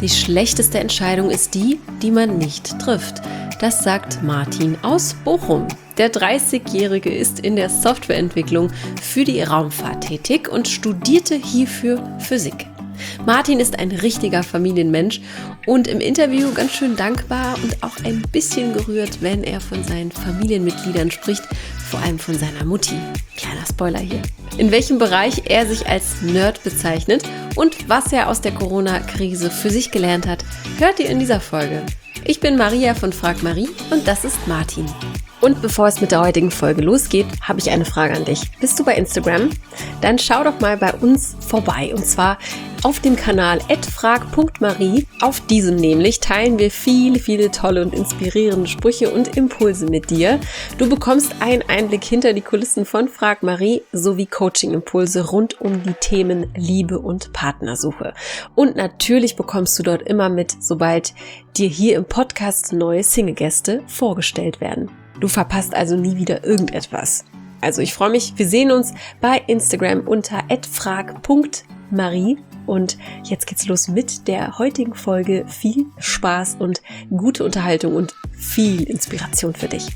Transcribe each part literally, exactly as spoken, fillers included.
Die schlechteste Entscheidung ist die, die man nicht trifft. Das sagt Martin aus Bochum. Der dreißigjährige ist in der Softwareentwicklung für die Raumfahrt tätig und studierte hierfür Physik. Martin ist ein richtiger Familienmensch und im Interview ganz schön dankbar und auch ein bisschen gerührt, wenn er von seinen Familienmitgliedern spricht, vor allem von seiner Mutti. Kleiner Spoiler hier. In welchem Bereich er sich als Nerd bezeichnet und was er aus der Corona-Krise für sich gelernt hat, hört ihr in dieser Folge. Ich bin Maria von Frag Marie und das ist Martin. Und bevor es mit der heutigen Folge losgeht, habe ich eine Frage an dich. Bist du bei Instagram? Dann schau doch mal bei uns vorbei. Und zwar auf dem Kanal at frag punkt marie. Auf diesem nämlich teilen wir viele, viele tolle und inspirierende Sprüche und Impulse mit dir. Du bekommst einen Einblick hinter die Kulissen von Frag Marie sowie Coaching-Impulse rund um die Themen Liebe und Partnersuche. Und natürlich bekommst du dort immer mit, sobald dir hier im Podcast neue Single-Gäste vorgestellt werden. Du verpasst also nie wieder irgendetwas. Also ich freue mich, wir sehen uns bei Instagram unter at frag punkt marie und jetzt geht's los mit der heutigen Folge. Viel Spaß und gute Unterhaltung und viel Inspiration für dich.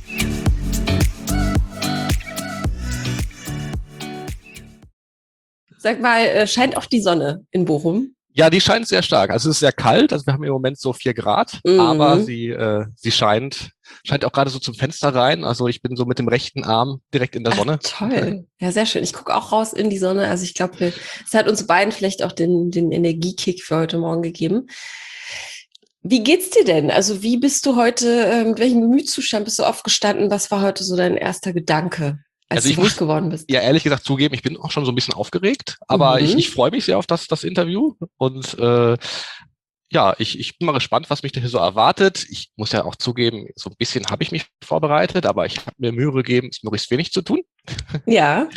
Sag mal, scheint auch die Sonne in Bochum? Ja, die scheint sehr stark. Also es ist sehr kalt, also wir haben im Moment so vier Grad, mhm. aber sie äh, sie scheint scheint auch gerade so zum Fenster rein. Also ich bin so mit dem rechten Arm direkt in der Ach, Sonne. Toll, ja sehr schön. Ich gucke auch raus in die Sonne. Also ich glaube, es hat uns beiden vielleicht auch den den Energiekick für heute Morgen gegeben. Wie geht's dir denn? Also wie bist du heute, mit welchem Gemütszustand bist du aufgestanden? Was war heute so dein erster Gedanke, als also ich du wach muss geworden bist? Ja, ehrlich gesagt zugeben, ich bin auch schon so ein bisschen aufgeregt, aber mhm. ich, ich freue mich sehr auf das, das Interview und äh, ja, ich, ich bin mal gespannt, was mich da hier so erwartet. Ich muss ja auch zugeben, so ein bisschen habe ich mich vorbereitet, aber ich habe mir Mühe gegeben, es möglichst wenig zu tun. Ja.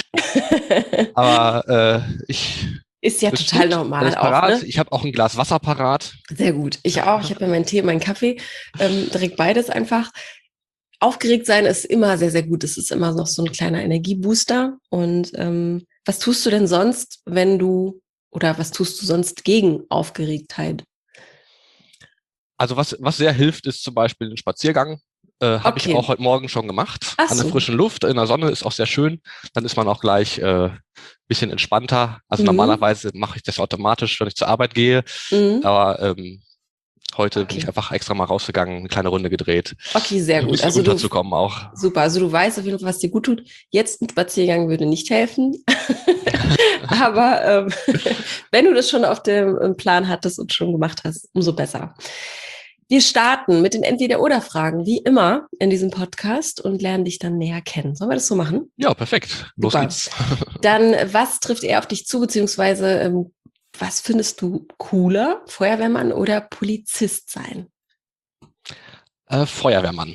aber äh, ich... Ist ja total gut, normal auch, ne? Ich habe auch ein Glas Wasser parat. Sehr gut. Ich auch. Ich habe ja meinen Tee, meinen Kaffee. Ähm, direkt beides einfach. Aufgeregt sein ist immer sehr, sehr gut. Es ist immer noch so ein kleiner Energiebooster. Und ähm, was tust du denn sonst, wenn du, oder was tust du sonst gegen Aufgeregtheit? Also was, was sehr hilft, ist zum Beispiel ein Spaziergang. Äh, habe okay. ich auch heute Morgen schon gemacht. Ach An der so. frischen Luft, in der Sonne ist auch sehr schön. Dann ist man auch gleich äh, bisschen entspannter. Also mhm. normalerweise mache ich das automatisch, wenn ich zur Arbeit gehe. Mhm. Aber ähm, heute okay. bin ich einfach extra mal rausgegangen, eine kleine Runde gedreht. Okay, sehr gut. Um ein bisschen also runterzukommen auch. Super, also du weißt auf jeden Fall, was dir gut tut. Jetzt ein Spaziergang würde nicht helfen. Aber ähm, wenn du das schon auf dem Plan hattest und schon gemacht hast, umso besser. Wir starten mit den Entweder-Oder-Fragen, wie immer in diesem Podcast und lernen dich dann näher kennen. Sollen wir das so machen? Ja, perfekt. Los Super. geht's. Dann, was trifft eher auf dich zu, beziehungsweise ähm, was findest du cooler, Feuerwehrmann oder Polizist sein? Äh, Feuerwehrmann.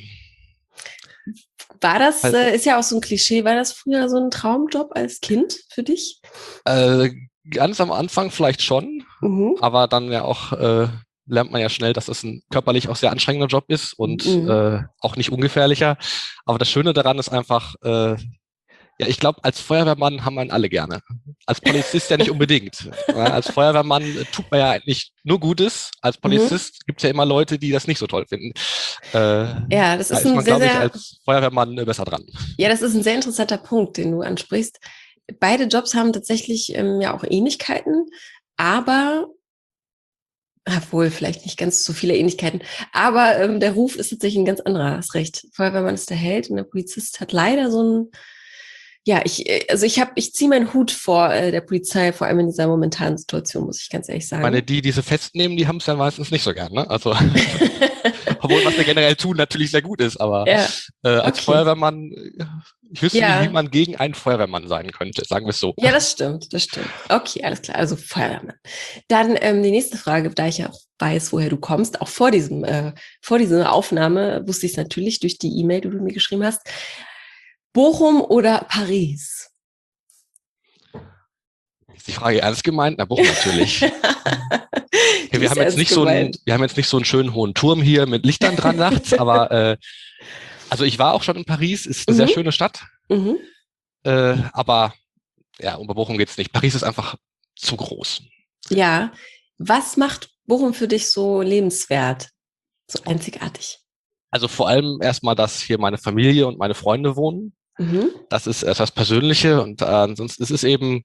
War das, also, äh, ist ja auch so ein Klischee, war das früher so ein Traumjob als Kind für dich? Äh, ganz am Anfang vielleicht schon, mhm. aber dann ja auch... Äh, lernt man ja schnell, dass es ein körperlich auch sehr anstrengender Job ist und mhm. äh, auch nicht ungefährlicher. Aber das Schöne daran ist einfach, äh, ja, ich glaube, als Feuerwehrmann haben wir ihn alle gerne. Als Polizist ja nicht unbedingt. Ja, als Feuerwehrmann tut man ja eigentlich nur Gutes. Als Polizist mhm. gibt es ja immer Leute, die das nicht so toll finden. Äh, ja, das ist, da ist ein man, sehr, glaube ich, sehr, als Feuerwehrmann besser dran. Ja, das ist ein sehr interessanter Punkt, den du ansprichst. Beide Jobs haben tatsächlich ähm, ja auch Ähnlichkeiten, aber obwohl, vielleicht nicht ganz so viele Ähnlichkeiten. Aber ähm, der Ruf ist tatsächlich ein ganz anderer, hast recht. Feuerwehrmann ist der Held und der Polizist hat leider so ein, ja, ich, also ich habe, ich ziehe meinen Hut vor äh, der Polizei, vor allem in dieser momentanen Situation, muss ich ganz ehrlich sagen. Ich meine, die, die sie festnehmen, die haben es ja meistens nicht so gern, ne? Also, obwohl, was wir generell tun, natürlich sehr gut ist, aber ja. äh, als okay. Feuerwehrmann, ich wüsste ja. nicht, wie man gegen einen Feuerwehrmann sein könnte, sagen wir es so. Ja, das stimmt, das stimmt. Okay, alles klar, also Feuerwehrmann. Dann ähm, die nächste Frage, da ich ja auch weiß, woher du kommst, auch vor diesem, äh, vor dieser Aufnahme wusste ich es natürlich durch die E-Mail, die du mir geschrieben hast. Bochum oder Paris? Ist die Frage ernst gemeint? Na, Bochum natürlich. Ja, wir haben jetzt nicht so einen, wir haben jetzt nicht so einen schönen hohen Turm hier mit Lichtern dran nachts, aber äh, also ich war auch schon in Paris, ist eine mhm. sehr schöne Stadt, mhm. äh, aber ja, um Bochum geht's nicht. Paris ist einfach zu groß. Ja, was macht Bochum für dich so lebenswert, so einzigartig? Also vor allem erstmal, dass hier meine Familie und meine Freunde wohnen. Mhm. Das ist etwas Persönliche und äh, ansonsten ist es eben,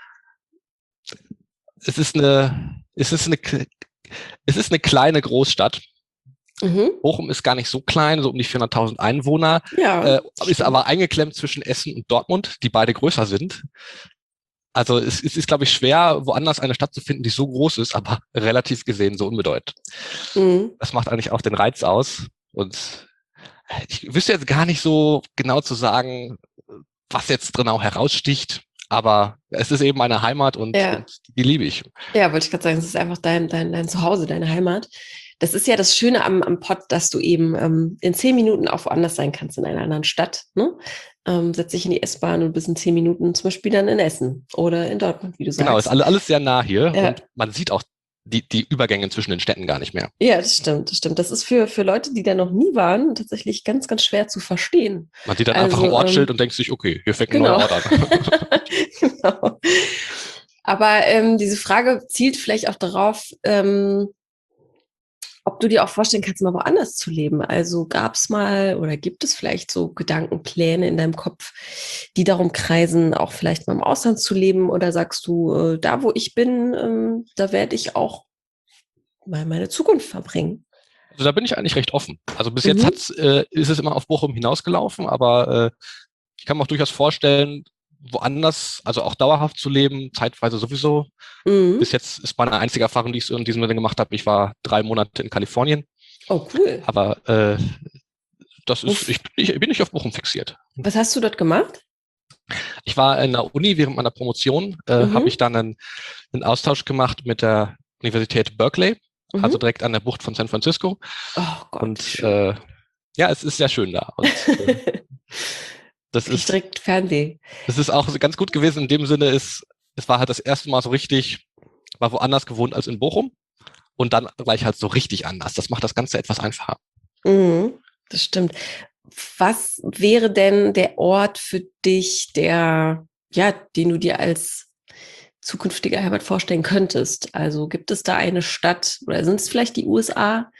es ist eine, es ist eine, es ist eine kleine Großstadt. Mhm. Bochum ist gar nicht so klein, so um die vierhunderttausend Einwohner, ja, äh, ist aber eingeklemmt zwischen Essen und Dortmund, die beide größer sind. Also es, es ist, glaube ich, schwer, woanders eine Stadt zu finden, die so groß ist, aber relativ gesehen so unbedeutend. Mhm. Das macht eigentlich auch den Reiz aus. Und ich wüsste jetzt gar nicht so genau zu sagen, was jetzt genau heraussticht, aber es ist eben meine Heimat und, ja. und die liebe ich. Ja, wollte ich gerade sagen, es ist einfach dein, dein, dein Zuhause, deine Heimat. Das ist ja das Schöne am, am Pod, dass du eben ähm, in zehn Minuten auch woanders sein kannst, in einer anderen Stadt. Ne? Ähm, setz dich in die S-Bahn und bist in zehn Minuten zum Beispiel dann in Essen oder in Dortmund, wie du sagst. Genau, ist alles sehr nah hier ja. und man sieht auch die, die Übergänge zwischen den Städten gar nicht mehr. Ja, das stimmt, das stimmt. Das ist für, für Leute, die da noch nie waren, tatsächlich ganz, ganz schwer zu verstehen. Man sieht dann also, einfach ein Ortsschild ähm, und denkt sich, okay, hier fängt ein genau. neuer Ort an. Genau. Aber ähm, diese Frage zielt vielleicht auch darauf, ähm, ob du dir auch vorstellen kannst, mal woanders zu leben. Also gab es mal oder gibt es vielleicht so Gedankenpläne in deinem Kopf, die darum kreisen, auch vielleicht mal im Ausland zu leben? Oder sagst du, äh, da wo ich bin, ähm, da werde ich auch mal meine Zukunft verbringen? Also da bin ich eigentlich recht offen. Also bis mhm. jetzt hat's, äh, ist es immer auf Bochum hinausgelaufen, aber äh, ich kann mir auch durchaus vorstellen, woanders, also auch dauerhaft zu leben, zeitweise sowieso. Mhm. Bis jetzt ist meine einzige Erfahrung, die ich so in diesem Sinne gemacht habe. Ich war drei Monate in Kalifornien. Oh, cool. Aber äh, das ist, ich, ich bin nicht auf Bochum fixiert. Was hast du dort gemacht? Ich war in der Uni während meiner Promotion, äh, mhm. habe ich dann einen, einen Austausch gemacht mit der Universität Berkeley, mhm. also direkt an der Bucht von San Francisco. Oh Gott. Und äh, ja, es ist sehr schön da. Und, äh, Das ist direkt Fernsehen. Das ist auch ganz gut gewesen in dem Sinne, ist, es war halt das erste Mal so richtig, war woanders gewohnt als in Bochum und dann gleich halt so richtig anders. Das macht das Ganze etwas einfacher. Mhm, das stimmt. Was wäre denn der Ort für dich, der, ja, den du dir als zukünftiger Heimat vorstellen könntest? Also gibt es da eine Stadt oder sind es vielleicht die U S A?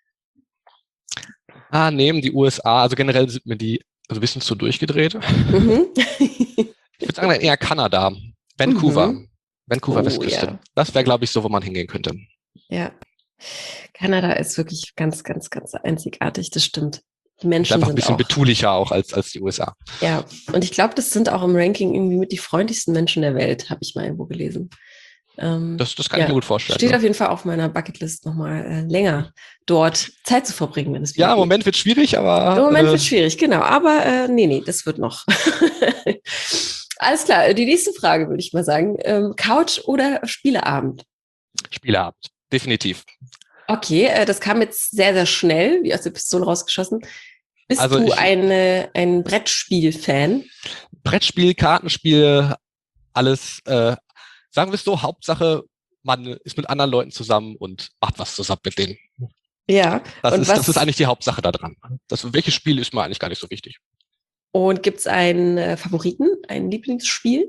Ah, neben die U S A, also generell sind mir die also ein bisschen zu durchgedreht. Mhm. Ich würde sagen, eher Kanada, Vancouver, mhm. Vancouver oh, Westküste. Ja. Das wäre, glaube ich, so, wo man hingehen könnte. Ja, Kanada ist wirklich ganz, ganz, ganz einzigartig, das stimmt. Die Menschen ist einfach sind ein bisschen auch, betulicher auch als, als die U S A. Ja, und ich glaube, das sind auch im Ranking irgendwie mit die freundlichsten Menschen der Welt, habe ich mal irgendwo gelesen. Ähm, das, das kann ja, ich mir gut vorstellen. Steht ne? auf jeden Fall auf meiner Bucketlist nochmal äh, länger dort Zeit zu verbringen, wenn es Ja, im geht. Moment wird schwierig, aber... Im Moment äh, wird schwierig, genau. Aber äh, nee, nee, das wird noch. Alles klar, die nächste Frage würde ich mal sagen. Ähm, Couch oder Spieleabend? Spieleabend, definitiv. Okay, äh, das kam jetzt sehr, sehr schnell, wie aus der Pistole rausgeschossen. Bist also du ich, eine, ein Brettspiel-Fan? Brettspiel, Kartenspiel, alles... Äh, Sagen wir es so, Hauptsache, man ist mit anderen Leuten zusammen und macht was zusammen mit denen. Ja. Das, und ist, was, das ist eigentlich die Hauptsache daran. Das, welches Spiel ist mir eigentlich gar nicht so wichtig. Und gibt es einen äh, Favoriten, ein Lieblingsspiel?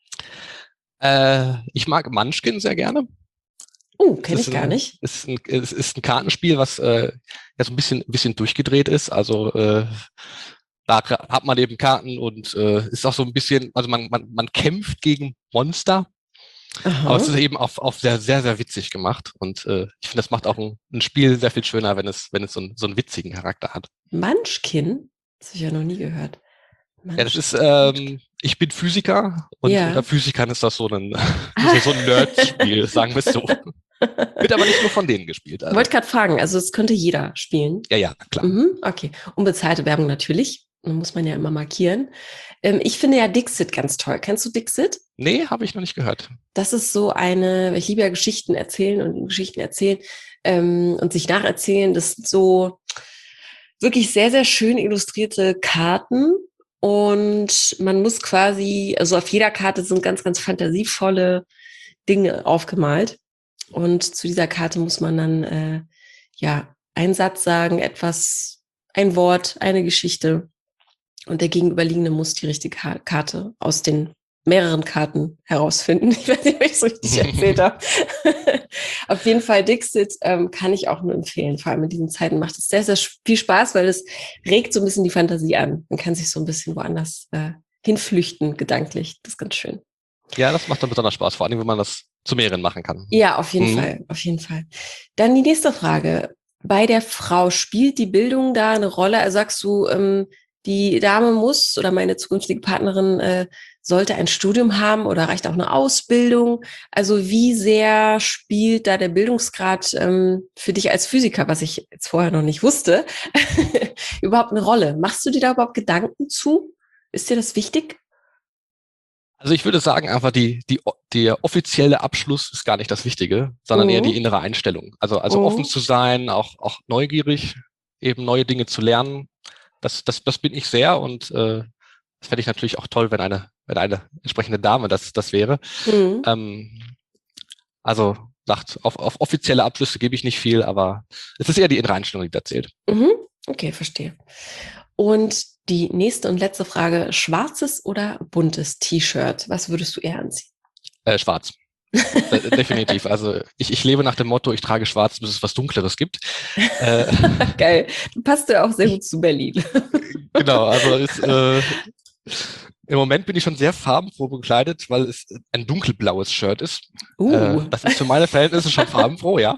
Äh, ich mag Munchkin sehr gerne. Oh, kenne ich ein, gar nicht. Es ist, ein, es ist ein Kartenspiel, was äh, ja so ein bisschen, ein bisschen durchgedreht ist. Also äh, da hat man eben Karten und äh, ist auch so ein bisschen, also man, man, man kämpft gegen Monster. Aha. Aber es ist eben auf, auf sehr, sehr, sehr witzig gemacht. Und äh, ich finde, das macht auch ein, ein Spiel sehr viel schöner, wenn es, wenn es so, ein, so einen witzigen Charakter hat. Munchkin? Das habe ich ja noch nie gehört. Munchkin. Ja, das ist, ähm, ich bin Physiker und ja. unter Physikern ist das so ein, so, so ein Nerd-Spiel, sagen wir es so. Wird aber nicht nur von denen gespielt. Also. Wollte gerade fragen, also es könnte jeder spielen. Ja, ja, klar. Mhm, okay. Unbezahlte Werbung natürlich. Muss man ja immer markieren. Ähm, ich finde ja Dixit ganz toll. Kennst du Dixit? Nee, habe ich noch nicht gehört. Das ist so eine, ich liebe ja Geschichten erzählen und Geschichten erzählen ähm, und sich nacherzählen. Das sind so wirklich sehr, sehr schön illustrierte Karten. Und man muss quasi, also auf jeder Karte sind ganz, ganz fantasievolle Dinge aufgemalt. Und zu dieser Karte muss man dann, äh, ja, einen Satz sagen, etwas, ein Wort, eine Geschichte. Und der Gegenüberliegende muss die richtige Karte aus den mehreren Karten herausfinden. Ich weiß nicht, ob ich es richtig erzählt habe. Auf jeden Fall Dixit ähm, kann ich auch nur empfehlen. Vor allem in diesen Zeiten macht es sehr, sehr viel Spaß, weil es regt so ein bisschen die Fantasie an. Man kann sich so ein bisschen woanders äh, hinflüchten, gedanklich. Das ist ganz schön. Ja, das macht dann besonders Spaß, vor allem, wenn man das zu mehreren machen kann. Ja, auf jeden mhm. Fall, auf jeden Fall. Dann die nächste Frage. Bei der Frau, spielt die Bildung da eine Rolle? Also sagst du, ähm, die Dame muss oder meine zukünftige Partnerin äh, sollte ein Studium haben oder reicht auch eine Ausbildung? Also wie sehr spielt da der Bildungsgrad ähm, für dich als Physiker, was ich jetzt vorher noch nicht wusste, überhaupt eine Rolle? Machst du dir da überhaupt Gedanken zu? Ist dir das wichtig? Also ich würde sagen, einfach die, die, der offizielle Abschluss ist gar nicht das Wichtige, sondern mhm. eher die innere Einstellung. Also, also mhm. offen zu sein, auch, auch neugierig, eben neue Dinge zu lernen. Das, das, das bin ich sehr und äh, das fände ich natürlich auch toll, wenn eine, wenn eine entsprechende Dame das, das wäre. Mhm. Ähm, also sagt, auf, auf offizielle Abschlüsse gebe ich nicht viel, aber es ist eher die innere Einstellung, die da zählt. Mhm. Okay, verstehe. Und die nächste und letzte Frage, schwarzes oder buntes T-Shirt? Was würdest du eher anziehen? Äh, schwarz. De- definitiv. Also ich, ich lebe nach dem Motto, ich trage schwarz, bis es was Dunkleres gibt. Äh, Geil. Du passt ja auch sehr gut zu Berlin. Genau, also ist, äh, im Moment bin ich schon sehr farbenfroh bekleidet, weil es ein dunkelblaues Shirt ist. Uh. Äh, das ist für meine Verhältnisse schon farbenfroh, ja.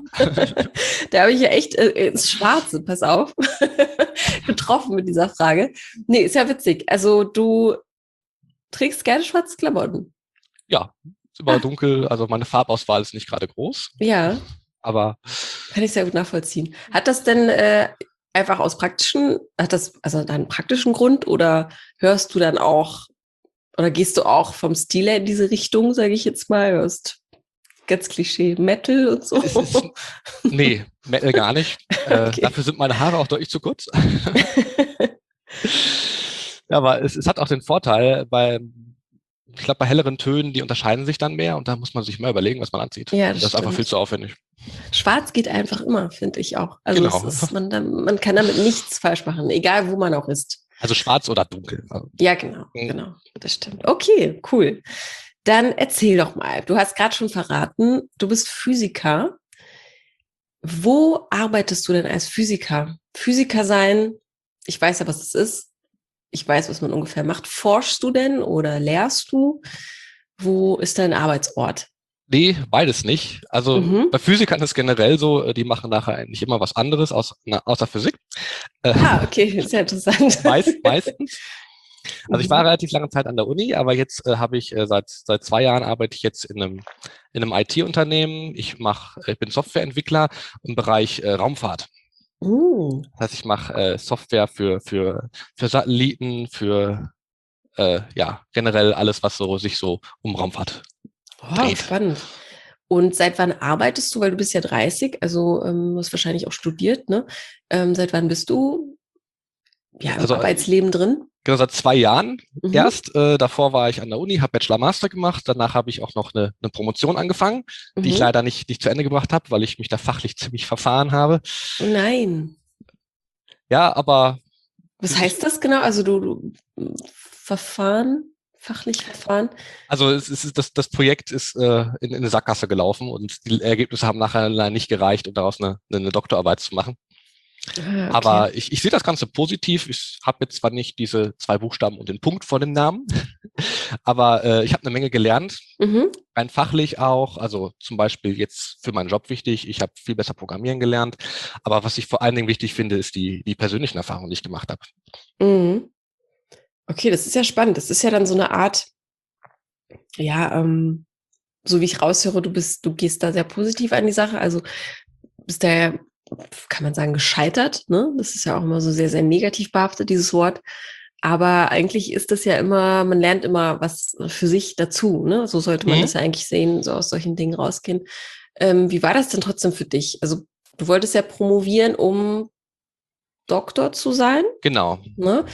Da habe ich ja echt äh, ins Schwarze, pass auf, getroffen mit dieser Frage. Nee, ist ja witzig. Also du trägst gerne schwarze Klamotten. Ja, ist immer ah. dunkel. Also meine Farbauswahl ist nicht gerade groß. Ja. Aber kann ich sehr gut nachvollziehen. Hat das denn äh, einfach aus praktischen, hat das also einen praktischen Grund oder hörst du dann auch oder gehst du auch vom Stil her in diese Richtung, sage ich jetzt mal, hörst ganz Klischee Metal und so? Es ist, nee, Metal gar nicht. Okay. Äh, dafür sind meine Haare auch deutlich zu kurz. Ja, aber es, es hat auch den Vorteil, bei ich glaube, bei helleren Tönen, die unterscheiden sich dann mehr und da muss man sich mal überlegen, was man anzieht. Ja, das, das ist einfach viel zu aufwendig. Schwarz geht einfach immer, finde ich auch. Also genau. es ist, man, man kann damit nichts falsch machen, egal wo man auch ist. Also schwarz oder dunkel. Ja, genau, mhm. genau, das stimmt. Okay, cool. Dann erzähl doch mal, du hast gerade schon verraten, du bist Physiker. Wo arbeitest du denn als Physiker? Physiker sein, ich weiß ja, was das ist. Ich weiß, was man ungefähr macht. Forschst du denn oder lehrst du? Wo ist dein Arbeitsort? Nee, beides nicht. Also mhm. bei Physikern ist es generell so, die machen nachher eigentlich immer was anderes aus, na, außer Physik. Ah, okay, sehr interessant. Meist, meistens. Also ich war relativ lange Zeit an der Uni, aber jetzt äh, habe ich äh, seit seit zwei Jahren arbeite ich jetzt in einem in einem I T-Unternehmen. Ich mache, ich bin Softwareentwickler im Bereich äh, Raumfahrt. Uh. Das heißt, ich mache äh, Software für für für Satelliten, für äh, ja generell alles, was so sich so um Raumfahrt oh, dreht. Spannend. Und seit wann arbeitest du? Weil du bist ja dreißig, also ähm, hast wahrscheinlich auch studiert, ne? Ähm, seit wann bist du ja im also, Arbeitsleben drin? Genau, seit zwei Jahren mhm. erst. Äh, davor war ich an der Uni, habe Bachelor Master gemacht. Danach habe ich auch noch eine, eine Promotion angefangen, mhm. die ich leider nicht, nicht zu Ende gebracht habe, weil ich mich da fachlich ziemlich verfahren habe. Oh nein. Ja, aber... Was heißt das genau? Also du, du Verfahren, fachlich Verfahren? Also es ist, das, das Projekt ist äh, in, in eine Sackgasse gelaufen und die Ergebnisse haben nachher leider nicht gereicht, um daraus eine, eine Doktorarbeit zu machen. Ah, okay. Aber ich, ich sehe das Ganze positiv. Ich habe jetzt zwar nicht diese zwei Buchstaben und den Punkt vor dem Namen, aber äh, ich habe eine Menge gelernt, mhm. rein fachlich auch. Also zum Beispiel jetzt für meinen Job wichtig. Ich habe viel besser programmieren gelernt. Aber was ich vor allen Dingen wichtig finde, ist die, die persönlichen Erfahrungen, die ich gemacht habe. Mhm. Okay, das ist ja spannend. Das ist ja dann so eine Art, ja, ähm, so wie ich raushöre, du bist, du gehst da sehr positiv an die Sache. Also bist da ja, kann man sagen, gescheitert, ne? Das ist ja auch immer so sehr, sehr negativ behaftet, dieses Wort. Aber eigentlich ist das ja immer, man lernt immer was für sich dazu, ne? So sollte man mhm. das ja eigentlich sehen, so aus solchen Dingen rausgehen. Ähm, wie war das denn trotzdem für dich? Also du wolltest ja promovieren, um Doktor zu sein. Genau. Ne?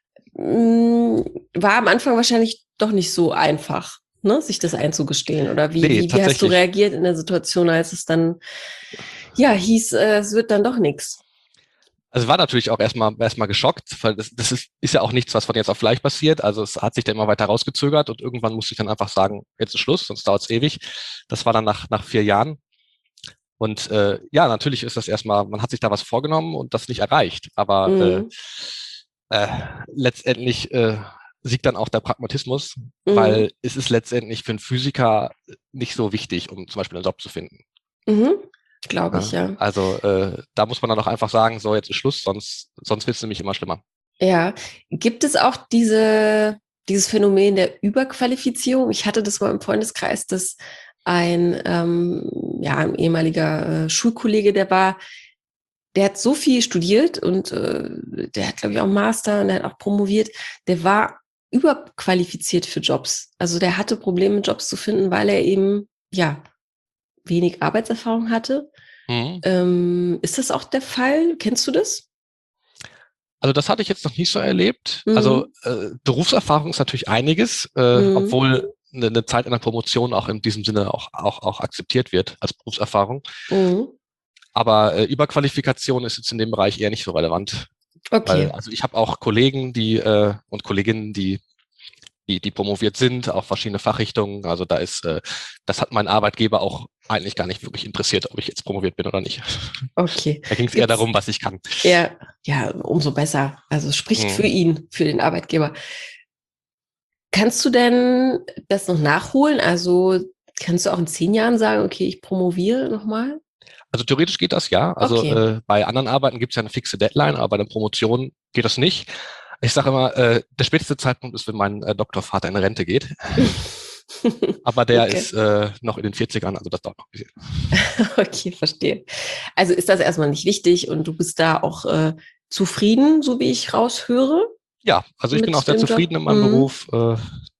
War am Anfang wahrscheinlich doch nicht so einfach, ne? Sich das einzugestehen. Oder wie, nee, wie, wie hast du reagiert in der Situation, als es dann ja, hieß, äh, es wird dann doch nichts? Also war natürlich auch erstmal erstmal geschockt, weil das, das ist, ist ja auch nichts, was von jetzt auf gleich passiert. Also es hat sich dann immer weiter rausgezögert und irgendwann musste ich dann einfach sagen, jetzt ist Schluss, sonst dauert es ewig. Das war dann nach, nach vier Jahren. Und äh, ja, natürlich ist das erstmal, man hat sich da was vorgenommen und das nicht erreicht. Aber mhm. äh, äh, letztendlich äh, siegt dann auch der Pragmatismus, mhm. weil es ist letztendlich für einen Physiker nicht so wichtig, um zum Beispiel einen Job zu finden. Mhm. Glaube ich, ja. Also äh, da muss man dann auch einfach sagen, so jetzt ist Schluss, sonst, sonst wird es nämlich immer schlimmer. Ja, gibt es auch diese, dieses Phänomen der Überqualifizierung? Ich hatte das mal im Freundeskreis, dass ein, ähm, ja, ein ehemaliger äh, Schulkollege, der war, der hat so viel studiert und äh, der hat, glaube ich, auch einen Master und der hat auch promoviert. Der war überqualifiziert für Jobs. Also der hatte Probleme, Jobs zu finden, weil er eben, ja, wenig Arbeitserfahrung hatte. Mhm. Ähm, ist das auch der Fall? Kennst du das? Also das hatte ich jetzt noch nicht so erlebt. Mhm. Also äh, Berufserfahrung ist natürlich einiges, äh, mhm. obwohl eine, eine Zeit in der Promotion auch in diesem Sinne auch, auch, auch akzeptiert wird als Berufserfahrung. Mhm. Aber äh, Überqualifikation ist jetzt in dem Bereich eher nicht so relevant. Okay. Weil, also ich habe auch Kollegen, die äh, und Kolleginnen, die Die, die promoviert sind, auch verschiedene Fachrichtungen. Also da ist, äh, das hat mein Arbeitgeber auch eigentlich gar nicht wirklich interessiert, ob ich jetzt promoviert bin oder nicht. Okay. Da ging es eher darum, was ich kann. Ja, ja, umso besser. Also es spricht hm. für ihn, für den Arbeitgeber. Kannst du denn das noch nachholen? Also kannst du auch in zehn Jahren sagen, okay, ich promoviere nochmal? Also theoretisch geht das ja. Also okay. äh, bei anderen Arbeiten gibt es ja eine fixe Deadline, aber bei der Promotion geht das nicht. Ich sage immer, äh, der späteste Zeitpunkt ist, wenn mein äh, Doktorvater in Rente geht. Aber der okay. ist äh, noch in den vierzigern, also das dauert noch ein bisschen. Okay, verstehe. Also ist das erstmal nicht wichtig und du bist da auch äh, zufrieden, so wie ich raushöre? Ja, also ich bin auch sehr zufrieden Job? in meinem mhm. Beruf. Äh,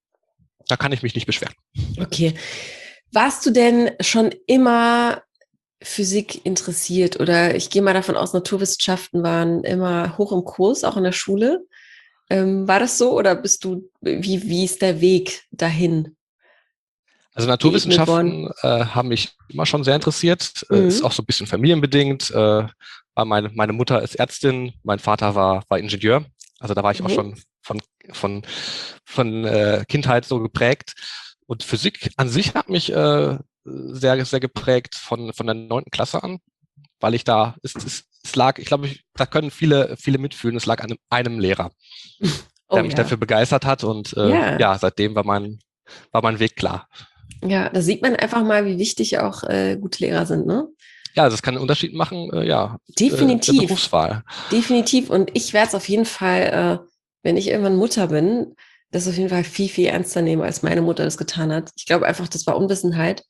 da kann ich mich nicht beschweren. Okay. Warst du denn schon immer Physik interessiert oder ich gehe mal davon aus, Naturwissenschaften waren immer hoch im Kurs, auch in der Schule? Ähm, war das so oder bist du, wie, wie ist der Weg dahin? Also Naturwissenschaften äh, haben mich immer schon sehr interessiert. Mhm. Äh, ist auch so ein bisschen familienbedingt. Äh, meine, meine Mutter ist Ärztin, mein Vater war, war Ingenieur. Also da war ich mhm. auch schon von, von, von äh, Kindheit so geprägt. Und Physik an sich hat mich äh, sehr, sehr geprägt von, von der neunten Klasse an, weil ich da, es, es, es lag, ich glaube, ich, da können viele, viele mitfühlen, es lag an einem, einem Lehrer, der oh, mich ja. dafür begeistert hat und äh, ja. ja, seitdem war mein, war mein Weg klar. Ja, da sieht man einfach mal, wie wichtig auch äh, gute Lehrer sind, ne? Ja, das kann einen Unterschied machen, äh, ja. Definitiv. Äh, der Berufswahl. Definitiv. Und ich werde es auf jeden Fall, äh, wenn ich irgendwann Mutter bin, das auf jeden Fall viel, viel ernster nehmen, als meine Mutter das getan hat. Ich glaube einfach, das war Unwissenheit,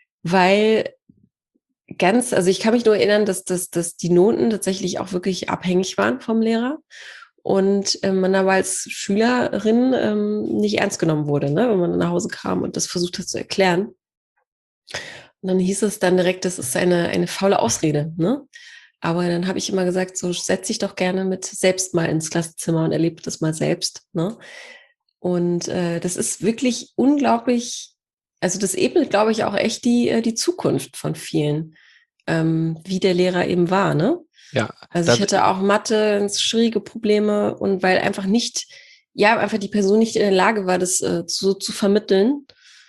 weil ganz, also ich kann mich nur erinnern, dass, dass, dass die Noten tatsächlich auch wirklich abhängig waren vom Lehrer und äh, man aber als Schülerin ähm, nicht ernst genommen wurde, ne? Wenn man nach Hause kam und das versucht hat zu erklären. Und dann hieß es dann direkt, das ist eine, eine faule Ausrede, ne? Aber dann habe ich immer gesagt, so setz dich doch gerne mit selbst mal ins Klassenzimmer und erlebe das mal selbst, ne? Und äh, das ist wirklich unglaublich, also das ebnet, glaube ich, auch echt die, die Zukunft von vielen, ähm, wie der Lehrer eben war, ne? Ja. Also ich hatte auch Mathe, schwierige Probleme und weil einfach nicht, ja, einfach die Person nicht in der Lage war, das äh, so zu vermitteln.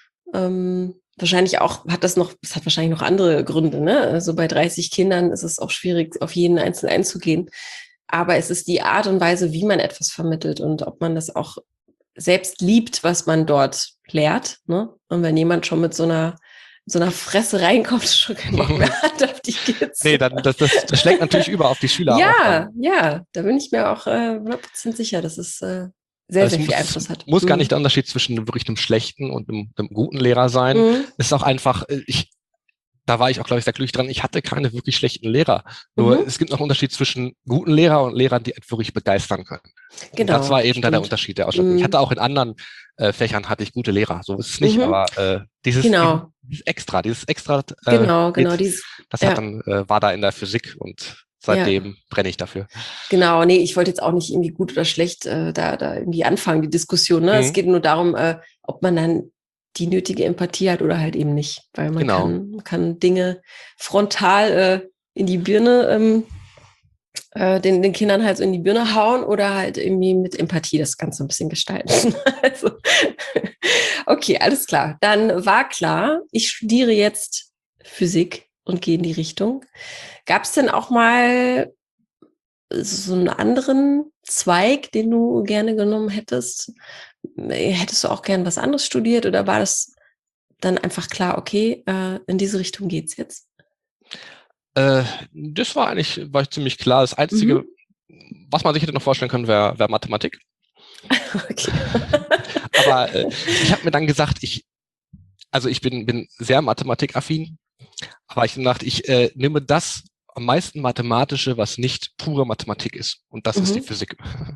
Ähm, wahrscheinlich auch, hat das noch, es hat wahrscheinlich noch andere Gründe, ne? Also bei dreißig Kindern ist es auch schwierig, auf jeden Einzelnen einzugehen. Aber es ist die Art und Weise, wie man etwas vermittelt und ob man das auch selbst liebt, was man dort lehrt, ne? Und wenn jemand schon mit so einer so einer Fresse reinkommt, schon keinen Bock mehr hat auf die Kids. Nee, dann, das, das, das schlägt natürlich über auf die Schüler. Ja, auch ja, da bin ich mir auch äh, hundert Prozent sicher, dass es äh, sehr, sehr viel muss, Einfluss hat. Muss mhm. gar nicht der Unterschied zwischen wirklich einem schlechten und einem, einem guten Lehrer sein. Mhm. Es ist auch einfach, ich, da war ich auch, glaube ich, sehr glücklich dran, ich hatte keine wirklich schlechten Lehrer. Nur mhm. es gibt noch einen Unterschied zwischen guten Lehrern und Lehrern, die wirklich begeistern können. Genau. Und das war eben stimmt. da der Unterschied, der Ausschlag. Mhm. Ich hatte auch in anderen äh, Fächern hatte ich gute Lehrer, so ist es nicht, mhm. aber äh, dieses, genau. dieses Extra, dieses Extra, äh, genau, genau, dieses, das hat ja. dann, äh, war da in der Physik und seitdem ja. brenne ich dafür. Genau, nee, ich wollte jetzt auch nicht irgendwie gut oder schlecht äh, da, da irgendwie anfangen, die Diskussion. Ne? Mhm. Es geht nur darum, äh, ob man dann die nötige Empathie hat oder halt eben nicht. Weil man, genau. kann, man kann Dinge frontal äh, in die Birne ähm, äh, den, den Kindern halt so in die Birne hauen oder halt irgendwie mit Empathie das Ganze ein bisschen gestalten. Also, okay, alles klar. Dann war klar, ich studiere jetzt Physik und gehe in die Richtung. Gab es denn auch mal so einen anderen Zweig, den du gerne genommen hättest? Hättest du auch gern was anderes studiert oder war das dann einfach klar, okay, äh, in diese Richtung geht's jetzt? Äh, das war eigentlich war ziemlich klar. Das Einzige, mhm. was man sich hätte noch vorstellen können, wäre wär Mathematik. Okay. Aber äh, ich habe mir dann gesagt, ich, also ich bin, bin sehr mathematikaffin, aber ich dachte, ich äh, nehme das am meisten Mathematische, was nicht pure Mathematik ist. Und das mhm. ist die Physik.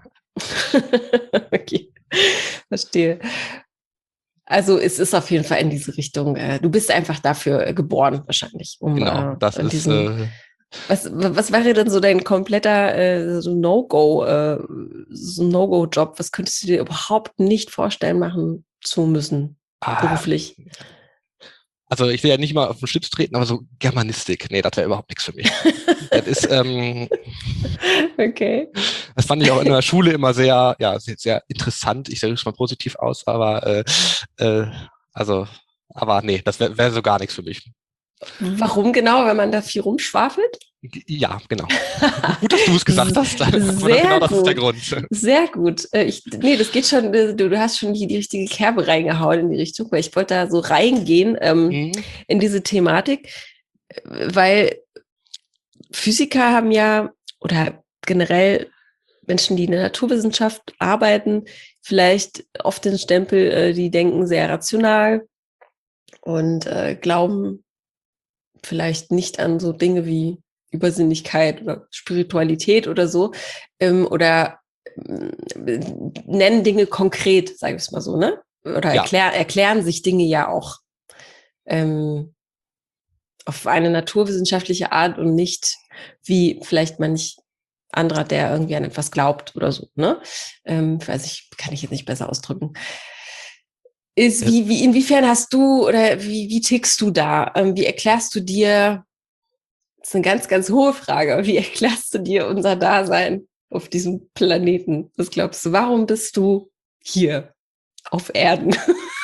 Okay, verstehe. Also es ist auf jeden Fall in diese Richtung. Äh, du bist einfach dafür geboren wahrscheinlich. Um, genau, das äh, ist... Diesen, äh, was, was wäre denn so dein kompletter äh, so No-Go, äh, so No-Go-Job? Was könntest du dir überhaupt nicht vorstellen, machen zu müssen, ah, beruflich? Also ich will ja nicht mal auf den Schlips treten, aber so Germanistik, nee, das wäre überhaupt nichts für mich. Das ist, ähm, okay. Das fand ich auch in der Schule immer sehr, ja, sehr, sehr interessant. Ich sage es mal positiv aus, aber äh, äh, also, aber nee, das wäre wär so gar nichts für mich. Warum genau, wenn man da viel rumschwafelt? Ja, genau. Gut, dass du es gesagt hast. Sehr genau, das gut. ist der Grund. Sehr gut. Ich, nee, das geht schon, du, du hast schon die, die richtige Kerbe reingehauen in die Richtung, weil ich wollte da so reingehen ähm, mhm. in diese Thematik, weil Physiker haben ja, oder generell Menschen, die in der Naturwissenschaft arbeiten, vielleicht oft den Stempel, äh, die denken sehr rational und äh, glauben vielleicht nicht an so Dinge wie Übersinnlichkeit oder Spiritualität oder so, ähm, oder äh, nennen Dinge konkret, sage ich es mal so, ne? Oder ja. erklär, erklären sich Dinge ja auch ähm, auf eine naturwissenschaftliche Art und nicht wie vielleicht manch anderer, der irgendwie an etwas glaubt oder so, ne? Ähm, weiß ich, kann ich jetzt nicht besser ausdrücken. Ist, wie, wie, inwiefern hast du oder wie, wie tickst du da? Ähm, wie erklärst du dir, das ist eine ganz, ganz hohe Frage, aber wie erklärst du dir unser Dasein auf diesem Planeten? Was glaubst du, warum bist du hier auf Erden?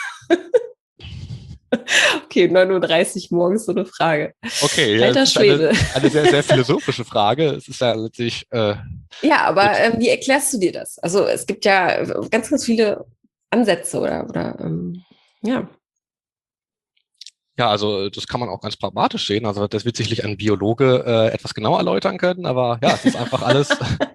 Okay, neun Uhr dreißig morgens so eine Frage. Okay, ja, das ist eine, eine sehr, sehr philosophische Frage. Es ist ja letztlich... Äh, ja, aber ähm, wie erklärst du dir das? Also es gibt ja ganz, ganz viele Ansätze oder, oder ähm, ja. Ja, also das kann man auch ganz pragmatisch sehen. Also das wird sicherlich ein Biologe äh, etwas genauer erläutern können, aber ja, es ist einfach alles...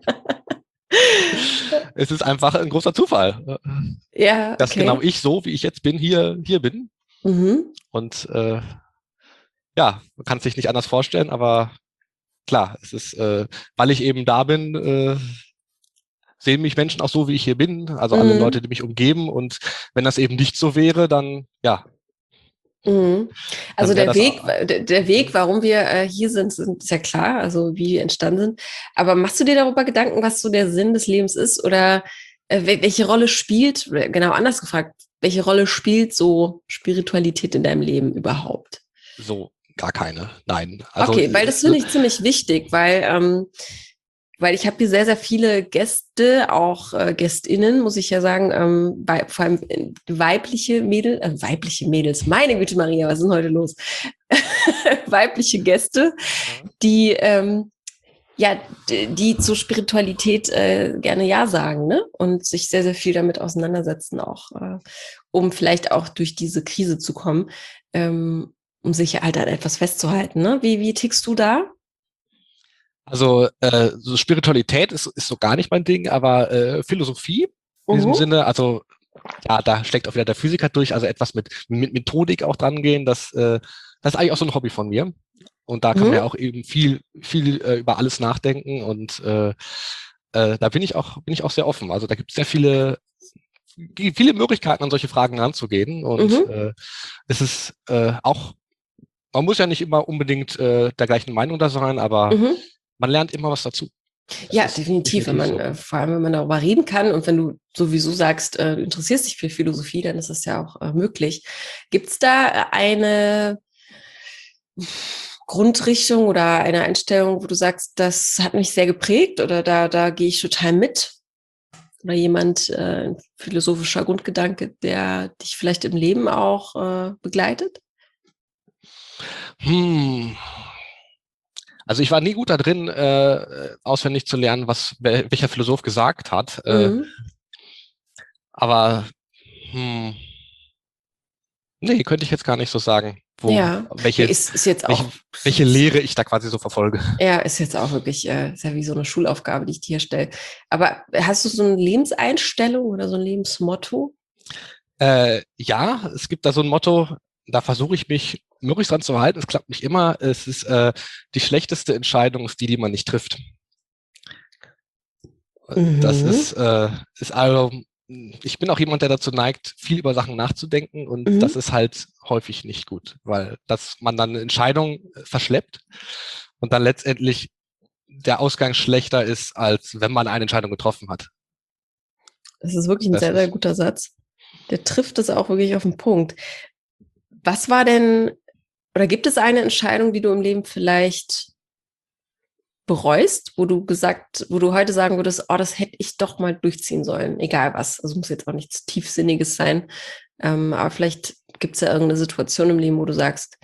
es ist einfach ein großer Zufall. Ja, okay. Dass genau ich so, wie ich jetzt bin, hier, hier bin. Mhm. Und äh, ja, man kann es sich nicht anders vorstellen, aber klar, es ist, äh, weil ich eben da bin, äh, sehen mich Menschen auch so, wie ich hier bin, also mhm. alle Leute, die mich umgeben. Und wenn das eben nicht so wäre, dann ja. Mhm. Also der Weg, der, der Weg, warum wir äh, hier sind, sind, ist ja klar, also wie wir entstanden sind. Aber machst du dir darüber Gedanken, was so der Sinn des Lebens ist oder äh, welche Rolle spielt, genau anders gefragt, welche Rolle spielt so Spiritualität in deinem Leben überhaupt? So, gar keine, nein. Also, okay, weil das finde ich ziemlich wichtig, weil ähm, weil ich habe hier sehr, sehr viele Gäste, auch äh, GästInnen, muss ich ja sagen, ähm, bei, vor allem weibliche Mädels, äh, weibliche Mädels, meine Güte Maria, was ist denn heute los? Weibliche Gäste, die ähm, ja, die, die zur Spiritualität äh, gerne Ja sagen, ne? Und sich sehr, sehr viel damit auseinandersetzen, auch äh, um vielleicht auch durch diese Krise zu kommen, ähm, um sich halt an etwas festzuhalten. Ne? Wie, wie tickst du da? Also äh, so Spiritualität ist, ist so gar nicht mein Ding, aber äh, Philosophie in uh-huh. diesem Sinne, also ja, da steckt auch wieder der Physiker durch, also etwas mit, mit Methodik auch dran gehen, das, äh, das ist eigentlich auch so ein Hobby von mir. Und da kann uh-huh. man ja auch eben viel, viel äh, über alles nachdenken und äh, äh, da bin ich auch, bin ich auch sehr offen. Also da gibt es sehr viele, viele Möglichkeiten, an solche Fragen ranzugehen und uh-huh. äh, es ist äh, auch, man muss ja nicht immer unbedingt äh, der gleichen Meinung da sein, aber uh-huh. man lernt immer was dazu. Das ja, definitiv, wenn man, so. äh, vor allem wenn man darüber reden kann und wenn du sowieso sagst, äh, du interessierst dich für Philosophie, dann ist das ja auch äh, möglich. Gibt es da eine Grundrichtung oder eine Einstellung, wo du sagst, das hat mich sehr geprägt oder da, da gehe ich total mit? Oder jemand, äh, ein philosophischer Grundgedanke, der dich vielleicht im Leben auch äh, begleitet? Hm. Also ich war nie gut da drin, äh, auswendig zu lernen, was welcher Philosoph gesagt hat. Mhm. Äh, aber hm, nee, könnte ich jetzt gar nicht so sagen, wo ja. welche, ist, ist jetzt auch, welche, welche Lehre ich da quasi so verfolge. Ja, ist jetzt auch wirklich, äh, ist ja wie so eine Schulaufgabe, die ich dir stelle. Aber hast du so eine Lebenseinstellung oder so ein Lebensmotto? Äh, ja, es gibt da so ein Motto, da versuche ich mich möglichst dran zu halten. Es klappt nicht immer. Es ist äh, die schlechteste Entscheidung ist die, die man nicht trifft. Mhm. Das ist, äh, ist also, ich bin auch jemand, der dazu neigt, viel über Sachen nachzudenken und mhm. das ist halt häufig nicht gut, weil dass man dann eine Entscheidung verschleppt und dann letztendlich der Ausgang schlechter ist, als wenn man eine Entscheidung getroffen hat. Das ist wirklich ein das sehr, sehr guter Satz. Der trifft es auch wirklich auf den Punkt. Was war denn, oder gibt es eine Entscheidung, die du im Leben vielleicht bereust, wo du gesagt, wo du heute sagen würdest, oh, das hätte ich doch mal durchziehen sollen, egal was. Also muss jetzt auch nichts Tiefsinniges sein, ähm, aber vielleicht gibt es ja irgendeine Situation im Leben, wo du sagst,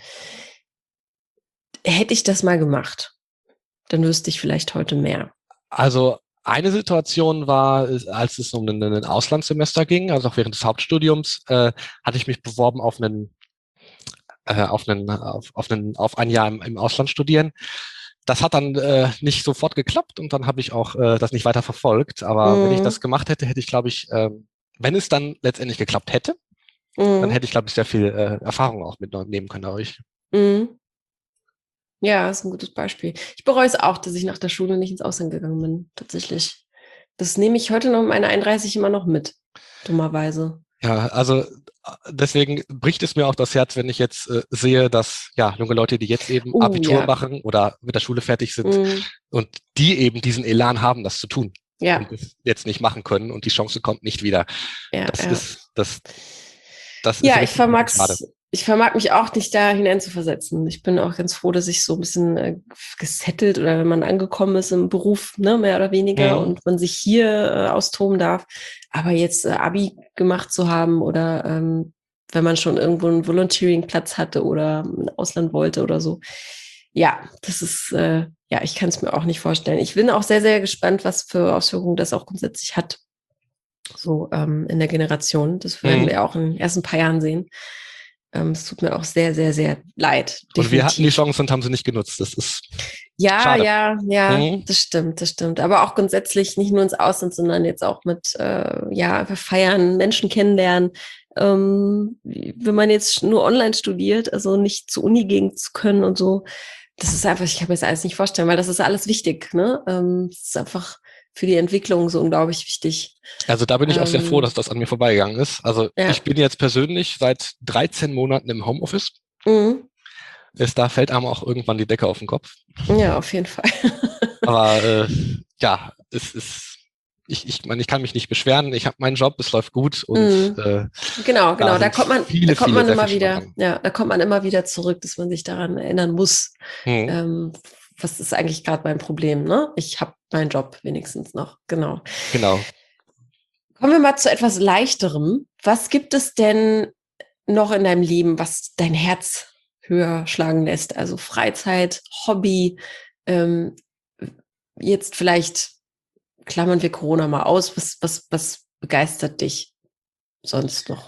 hätte ich das mal gemacht, dann wüsste ich vielleicht heute mehr. Also eine Situation war, als es um ein, ein Auslandssemester ging, also auch während des Hauptstudiums, äh, hatte ich mich beworben auf einen, äh, auf einen, auf, auf einen, auf ein Jahr im, im Ausland studieren. Das hat dann äh, nicht sofort geklappt und dann habe ich auch äh, das nicht weiter verfolgt. Aber mm. wenn ich das gemacht hätte, hätte ich, glaube ich, äh, wenn es dann letztendlich geklappt hätte, mm. dann hätte ich, glaube ich, sehr viel äh, Erfahrung auch mitnehmen können dadurch. Mm. Ja, das ist ein gutes Beispiel. Ich bereue es auch, dass ich nach der Schule nicht ins Ausland gegangen bin, tatsächlich. Das nehme ich heute noch mit meiner einunddreißig immer noch mit, dummerweise. Ja, also deswegen bricht es mir auch das Herz, wenn ich jetzt äh, sehe, dass ja junge Leute, die jetzt eben uh, Abitur ja. machen oder mit der Schule fertig sind mm. und die eben diesen Elan haben, das zu tun ja. und das jetzt nicht machen können und die Chance kommt nicht wieder. Ja, das ja. ist das. Das ist ja, ich vermag's. Ich vermag mich auch nicht da hineinzuversetzen. Ich bin auch ganz froh, dass ich so ein bisschen äh, gesettelt oder wenn man angekommen ist im Beruf, ne, mehr oder weniger, mhm. und man sich hier äh, austoben darf. Aber jetzt äh, Abi gemacht zu haben oder ähm, wenn man schon irgendwo einen Volunteering-Platz hatte oder im Ausland wollte oder so. Ja, das ist, äh, ja, ich kann es mir auch nicht vorstellen. Ich bin auch sehr, sehr gespannt, was für Auswirkungen das auch grundsätzlich hat. So ähm, in der Generation. Das werden mhm. wir auch in den ersten paar Jahren sehen. Ähm, es tut mir auch sehr, sehr, sehr leid. Definitiv. Und wir hatten die Chance und haben sie nicht genutzt. Das ist ja, schade. ja, ja, mhm. das stimmt, das stimmt. Aber auch grundsätzlich nicht nur ins Ausland, sondern jetzt auch mit, äh, ja, einfach feiern, Menschen kennenlernen. Ähm, wenn man jetzt nur online studiert, also nicht zur Uni gehen zu können und so, das ist einfach, ich kann mir das alles nicht vorstellen, weil das ist alles wichtig, ne? Ähm, das ist einfach für die Entwicklung so unglaublich wichtig. Also da bin ich ähm, auch sehr froh, dass das an mir vorbeigegangen ist. Also ja. ich bin jetzt persönlich seit dreizehn Monaten im Homeoffice. Mhm. Ist, da fällt einem auch irgendwann die Decke auf den Kopf. Ja, auf jeden Fall. Aber äh, ja, es ist, ich, ich meine, ich kann mich nicht beschweren. Ich habe meinen Job, es läuft gut und mhm. äh, genau, genau. Da, da kommt man, viele, da kommt man immer wieder, ja, da kommt man immer wieder zurück, dass man sich daran erinnern muss. Mhm. Ähm, was ist eigentlich gerade mein Problem, ne? Ich habe meinen Job wenigstens noch, genau. Genau. Kommen wir mal zu etwas Leichterem. Was gibt es denn noch in deinem Leben, was dein Herz höher schlagen lässt? Also Freizeit, Hobby, ähm, jetzt vielleicht klammern wir Corona mal aus. Was, was, was begeistert dich sonst noch?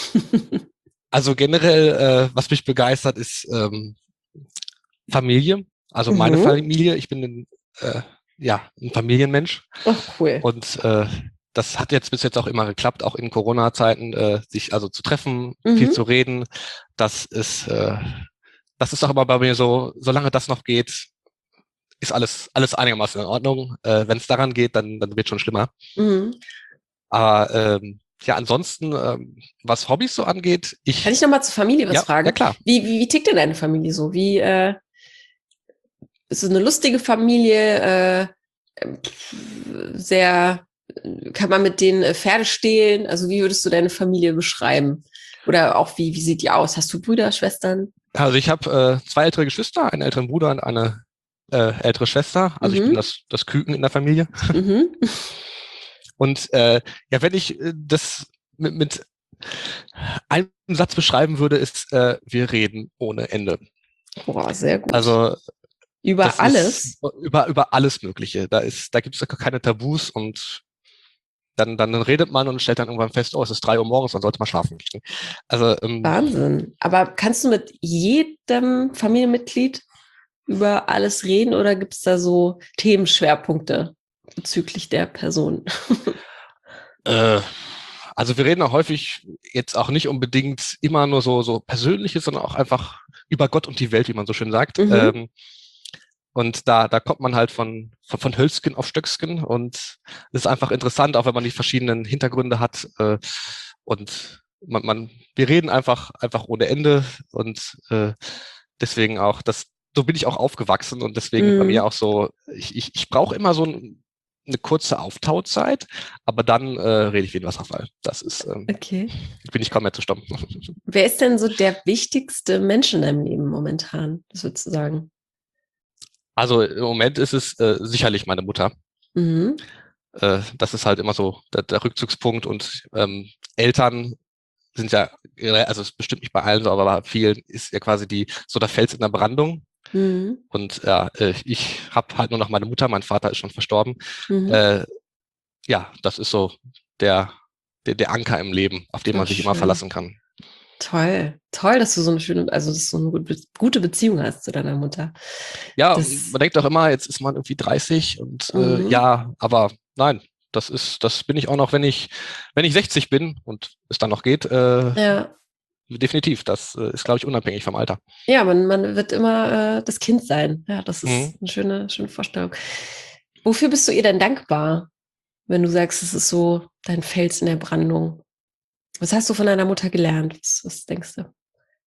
Also generell, äh, was mich begeistert, ist ähm, Familie. Also mhm. meine Familie. Ich bin ein, äh, ja, ein Familienmensch. Ach, cool. Und äh, das hat jetzt bis jetzt auch immer geklappt, auch in Corona-Zeiten, äh, sich also zu treffen, mhm. viel zu reden. Das ist, äh, das ist auch immer bei mir so, solange das noch geht, ist alles, alles einigermaßen in Ordnung. Äh, wenn es daran geht, dann, dann wird es schon schlimmer. Mhm. Aber ähm, ja, ansonsten, ähm, was Hobbys so angeht, ich... Kann ich nochmal zur Familie was ja, fragen? Ja, klar. Wie, wie, wie tickt denn deine Familie so? Wie, äh, ist es eine lustige Familie? Äh, sehr... Kann man mit denen Pferde stehlen? Also wie würdest du deine Familie beschreiben? Oder auch wie, wie sieht die aus? Hast du Brüder, Schwestern? Also ich habe äh, zwei ältere Geschwister, einen älteren Bruder und eine äh, ältere Schwester. Also mhm. ich bin das, das Küken in der Familie. Mhm. Und äh, ja, wenn ich äh, das mit, mit einem Satz beschreiben würde, ist, äh, wir reden ohne Ende. Boah, sehr gut. Also über alles? Über, über alles Mögliche. Da ist, da gibt es keine Tabus und dann, dann redet man und stellt dann irgendwann fest, oh, es ist drei Uhr morgens, dann sollte man schlafen gehen. Also, ähm, Wahnsinn. Aber kannst du mit jedem Familienmitglied über alles reden oder gibt es da so Themenschwerpunkte bezüglich der Person? äh, also wir reden auch häufig jetzt auch nicht unbedingt immer nur so, so Persönliches, sondern auch einfach über Gott und die Welt, wie man so schön sagt. Mhm. Ähm, Und da, da kommt man halt von, von, von Hölzgen auf Stöcksken und es ist einfach interessant, auch wenn man die verschiedenen Hintergründe hat. Äh, und man, man, wir reden einfach, einfach ohne Ende und äh, deswegen auch, das, so bin ich auch aufgewachsen und deswegen mm. bei mir auch so, ich, ich, ich brauche immer so ein, eine kurze Auftauzeit, aber dann äh, rede ich wie ein Wasserfall. Das ist, ähm, okay. bin ich kaum mehr zu stoppen. Wer ist denn so der wichtigste Mensch in deinem Leben momentan, das würdest du sagen? Also im Moment ist es äh, sicherlich meine Mutter. Mhm. Äh, das ist halt immer so der, der Rückzugspunkt und ähm, Eltern sind ja, also es ist bestimmt nicht bei allen so, aber bei vielen ist ja quasi die so der Fels in der Brandung. Mhm. Und ja, äh, ich habe halt nur noch meine Mutter, mein Vater ist schon verstorben. Mhm. Äh, ja, das ist so der, der, der Anker im Leben, auf den man Ach, sich schön. immer verlassen kann. Toll, toll, dass du so eine schöne, also dass du eine gute Beziehung hast zu deiner Mutter. Ja, das, man denkt doch immer, jetzt ist man irgendwie dreißig und mhm. äh, ja, aber nein, das ist, das bin ich auch noch, wenn ich, wenn ich sechzig bin und es dann noch geht. Äh, ja. Definitiv, das äh, ist, glaube ich, unabhängig vom Alter. Ja, man, man wird immer äh, das Kind sein. Ja, das ist mhm. eine schöne, schöne Vorstellung. Wofür bist du ihr denn dankbar, wenn du sagst, es ist so dein Fels in der Brandung? Was hast du von deiner Mutter gelernt? Was, was denkst du?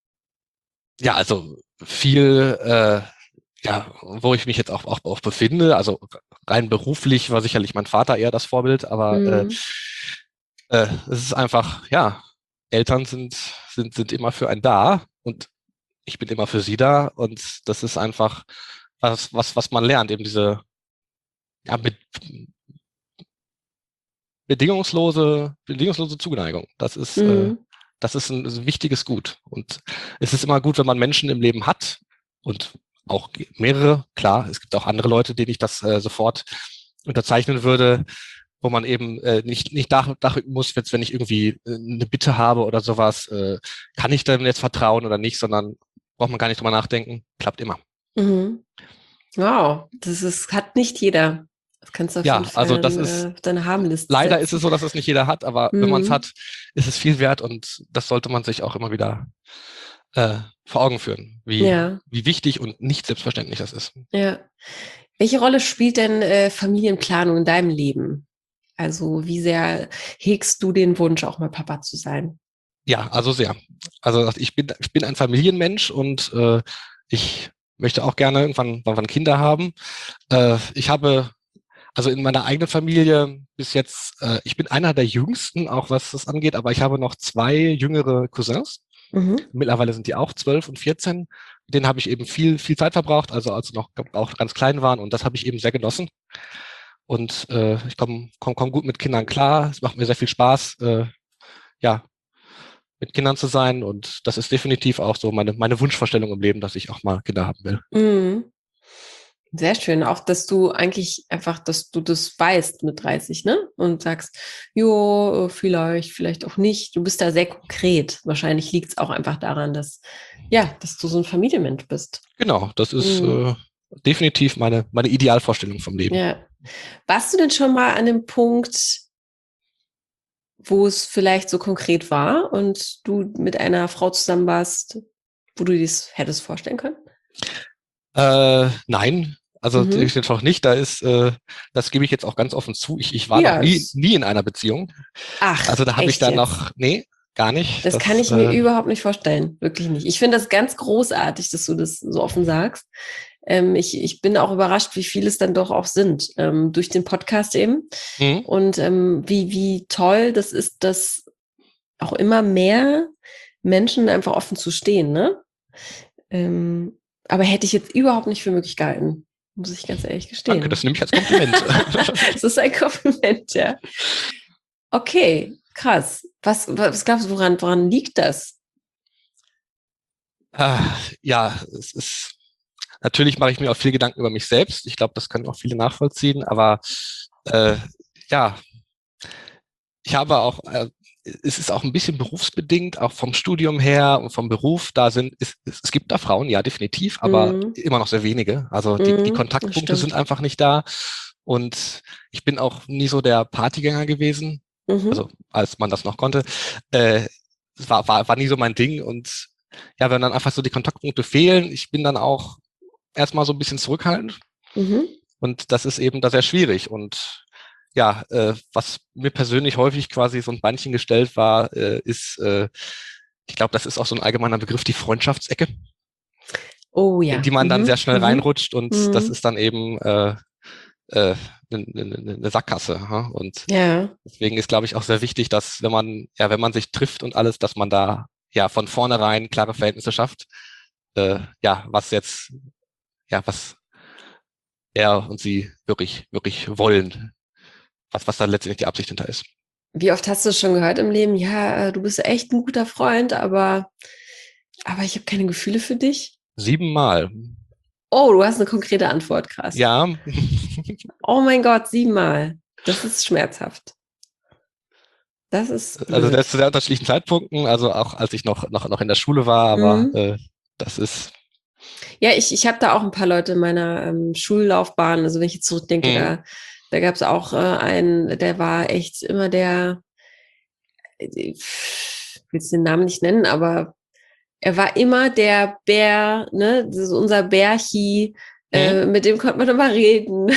Ja, also viel, äh, ja, wo ich mich jetzt auch, auch, auch befinde, also rein beruflich war sicherlich mein Vater eher das Vorbild, aber mhm. äh, äh, es ist einfach, ja, Eltern sind, sind, sind immer für einen da und ich bin immer für sie da und das ist einfach was, was, was man lernt, eben diese, ja, mit, bedingungslose, bedingungslose Zuneigung. Das ist, mhm. äh, das ist ein, ein wichtiges Gut. Und es ist immer gut, wenn man Menschen im Leben hat und auch mehrere. Klar, es gibt auch andere Leute, denen ich das äh, sofort unterzeichnen würde, wo man eben äh, nicht nicht nachrücken muss, jetzt, wenn ich irgendwie äh, eine Bitte habe oder sowas, äh, kann ich dem jetzt vertrauen oder nicht, sondern braucht man gar nicht drüber nachdenken. Klappt immer. Mhm. Wow, das ist, hat nicht jeder. Das kannst du auf ja, jeden Fall also das ist, auf deine Harmliste leider setzen. ist es so, dass es nicht jeder hat, aber mhm. wenn man es hat, ist es viel wert und das sollte man sich auch immer wieder äh, vor Augen führen, wie, ja. wie wichtig und nicht selbstverständlich das ist. Ja. Welche Rolle spielt denn äh, Familienplanung in deinem Leben? Also wie sehr hegst du den Wunsch, auch mal Papa zu sein? Ja, also sehr. Also ich bin, ich bin ein Familienmensch und äh, ich möchte auch gerne irgendwann, irgendwann Kinder haben. Äh, ich habe also in meiner eigenen Familie bis jetzt, äh, ich bin einer der Jüngsten, auch was das angeht, aber ich habe noch zwei jüngere Cousins. Mhm. Mittlerweile sind die auch zwölf und vierzehn. Mit denen habe ich eben viel, viel Zeit verbraucht, also als sie noch auch ganz klein waren und das habe ich eben sehr genossen. Und äh, ich komme komm, komm gut mit Kindern klar. Es macht mir sehr viel Spaß, äh, ja, mit Kindern zu sein. Und das ist definitiv auch so meine, meine Wunschvorstellung im Leben, dass ich auch mal Kinder haben will. Mhm. Sehr schön. Auch, dass du eigentlich einfach, dass du das weißt mit dreißig, ne? Und sagst, jo, vielleicht, vielleicht auch nicht. Du bist da sehr konkret. Wahrscheinlich liegt es auch einfach daran, dass, ja, dass du so ein Familienmensch bist. Genau, das ist mhm. äh, definitiv meine, meine Idealvorstellung vom Leben. Ja. Warst du denn schon mal an dem Punkt, wo es vielleicht so konkret war und du mit einer Frau zusammen warst, wo du dir das hättest vorstellen können? Äh, nein, also mhm. ich noch nicht. Da ist, äh, das gebe ich jetzt auch ganz offen zu. Ich, ich war ja, noch nie, nie in einer Beziehung. Ach, also da habe ich da jetzt? noch, nee, gar nicht. Das, das kann ich äh, mir überhaupt nicht vorstellen, wirklich nicht. Ich finde das ganz großartig, dass du das so offen sagst. Ähm, ich, ich bin auch überrascht, wie viele es dann doch auch sind, ähm, durch den Podcast eben. Mhm. Und ähm, wie, wie toll das ist, dass auch immer mehr Menschen einfach offen zu stehen, ne? Ähm, aber hätte ich jetzt überhaupt nicht für möglich gehalten, muss ich ganz ehrlich gestehen. Danke, das nehme ich als Kompliment. Das ist ein Kompliment, ja. Okay, krass. Was, was glaubst du, woran, woran liegt das? Äh, ja, es ist, natürlich mache ich mir auch viel Gedanken über mich selbst. Ich glaube, das können auch viele nachvollziehen, aber äh, ja, ich habe auch, äh, es ist auch ein bisschen berufsbedingt, auch vom Studium her und vom Beruf, da sind, es, es gibt da Frauen, ja, definitiv, aber Mhm. immer noch sehr wenige. Also die, die Mhm, Kontaktpunkte sind einfach nicht da. Und ich bin auch nie so der Partygänger gewesen, Mhm. also als man das noch konnte. Äh, es war, war, war nie so mein Ding. Und ja, wenn dann einfach so die Kontaktpunkte fehlen, ich bin dann auch erstmal so ein bisschen zurückhaltend. Mhm. Und das ist eben da sehr schwierig. Und ja, äh, was mir persönlich häufig quasi so ein Beinchen gestellt war, äh, ist, äh, ich glaube, das ist auch so ein allgemeiner Begriff, die Freundschaftsecke, Oh ja. in die man Mhm. dann sehr schnell Mhm. reinrutscht und Mhm. das ist dann eben äh, äh, eine, eine, eine Sackgasse. Ja? Und Ja. deswegen ist, glaube ich, auch sehr wichtig, dass wenn man, ja, wenn man sich trifft und alles, dass man da ja von vornherein klare Verhältnisse schafft. Äh, ja, was jetzt, ja, was er und sie wirklich, wirklich wollen, was, was da letztendlich die Absicht hinter ist. Wie oft hast du schon gehört im Leben, ja, du bist echt ein guter Freund, aber, aber ich habe keine Gefühle für dich? Siebenmal. Oh, du hast eine konkrete Antwort, krass. Ja. Oh mein Gott, siebenmal. Das ist schmerzhaft. Das ist blöd. Also das zu sehr unterschiedlichen Zeitpunkten, also auch als ich noch, noch, noch in der Schule war, aber Mhm. äh, das ist. Ja, ich, ich habe da auch ein paar Leute in meiner ähm, Schullaufbahn, also wenn ich jetzt zurückdenke, Mhm. da, da gab es auch äh, einen, der war echt immer der, ich will den Namen nicht nennen, aber er war immer der Bär, ne, das ist unser Bärchi, äh, Mhm. mit dem konnte man immer reden.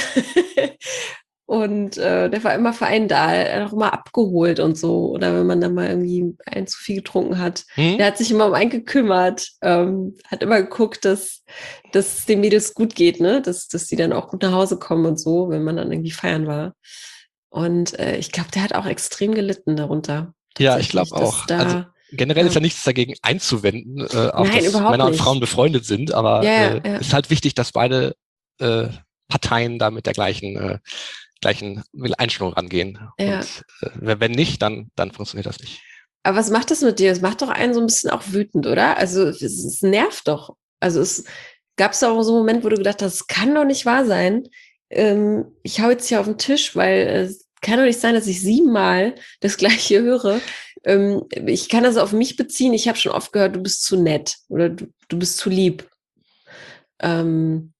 Und äh, der war immer für einen da, er hat auch immer abgeholt und so. Oder wenn man dann mal irgendwie ein zu viel getrunken hat. Mhm. Der hat sich immer um einen gekümmert, ähm, hat immer geguckt, dass, dass es den Mädels gut geht, ne? Dass, dass die dann auch gut nach Hause kommen und so, wenn man dann irgendwie feiern war. Und äh, ich glaube, der hat auch extrem gelitten darunter. Ja, ich glaube Dass auch. da, Also generell ja. ist ja nichts dagegen einzuwenden, äh, auch Nein, dass überhaupt Männer und nicht. Frauen befreundet sind, aber Ja, äh, ja. ist halt wichtig, dass beide äh, Parteien da mit der gleichen, äh, gleichen Einstellung rangehen. Ja. Und äh, wenn nicht, dann, dann funktioniert das nicht. Aber was macht das mit dir? Es macht doch einen so ein bisschen auch wütend, oder? Also es, es nervt doch. Also es gab es auch so einen Moment, wo du gedacht hast, das kann doch nicht wahr sein. Ähm, ich hau jetzt hier auf den Tisch, weil es kann doch nicht sein, dass ich siebenmal das Gleiche höre. Ähm, ich kann das auf mich beziehen. Ich habe schon oft gehört, du bist zu nett oder du, du bist zu lieb. Ähm,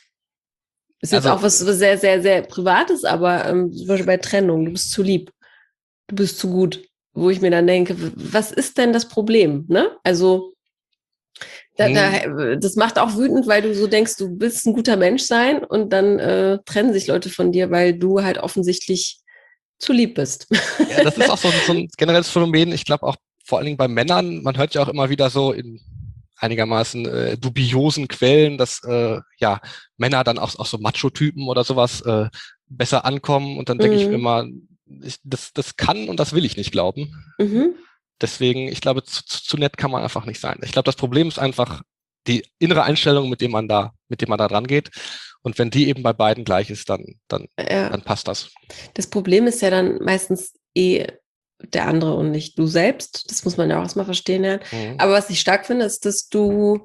ist jetzt Also auch was sehr, sehr, sehr Privates, aber ähm, zum Beispiel bei Trennung, du bist zu lieb, du bist zu gut. Wo ich mir dann denke, was ist denn das Problem? Ne? Also, da, da, das macht auch wütend, weil du so denkst, du willst ein guter Mensch sein und dann äh, trennen sich Leute von dir, weil du halt offensichtlich zu lieb bist. ja, das ist auch so ein, so ein generelles Phänomen. Ich glaube auch vor allen Dingen bei Männern, man hört ja auch immer wieder so in einigermaßen äh, dubiosen Quellen, dass äh, ja Männer dann auch, auch so Macho-Typen oder sowas äh, besser ankommen. Und dann denke ich mir Mhm. immer, ich, das, das kann und das will ich nicht glauben. Mhm. Deswegen, ich glaube, zu, zu, zu nett kann man einfach nicht sein. Ich glaube, das Problem ist einfach die innere Einstellung, mit dem man da, mit dem man da dran geht. Und wenn die eben bei beiden gleich ist, dann, dann, Ja. dann passt das. Das Problem ist ja dann meistens eh der andere und nicht du selbst. Das muss man ja auch erstmal verstehen lernen. Mhm. Aber was ich stark finde, ist, dass du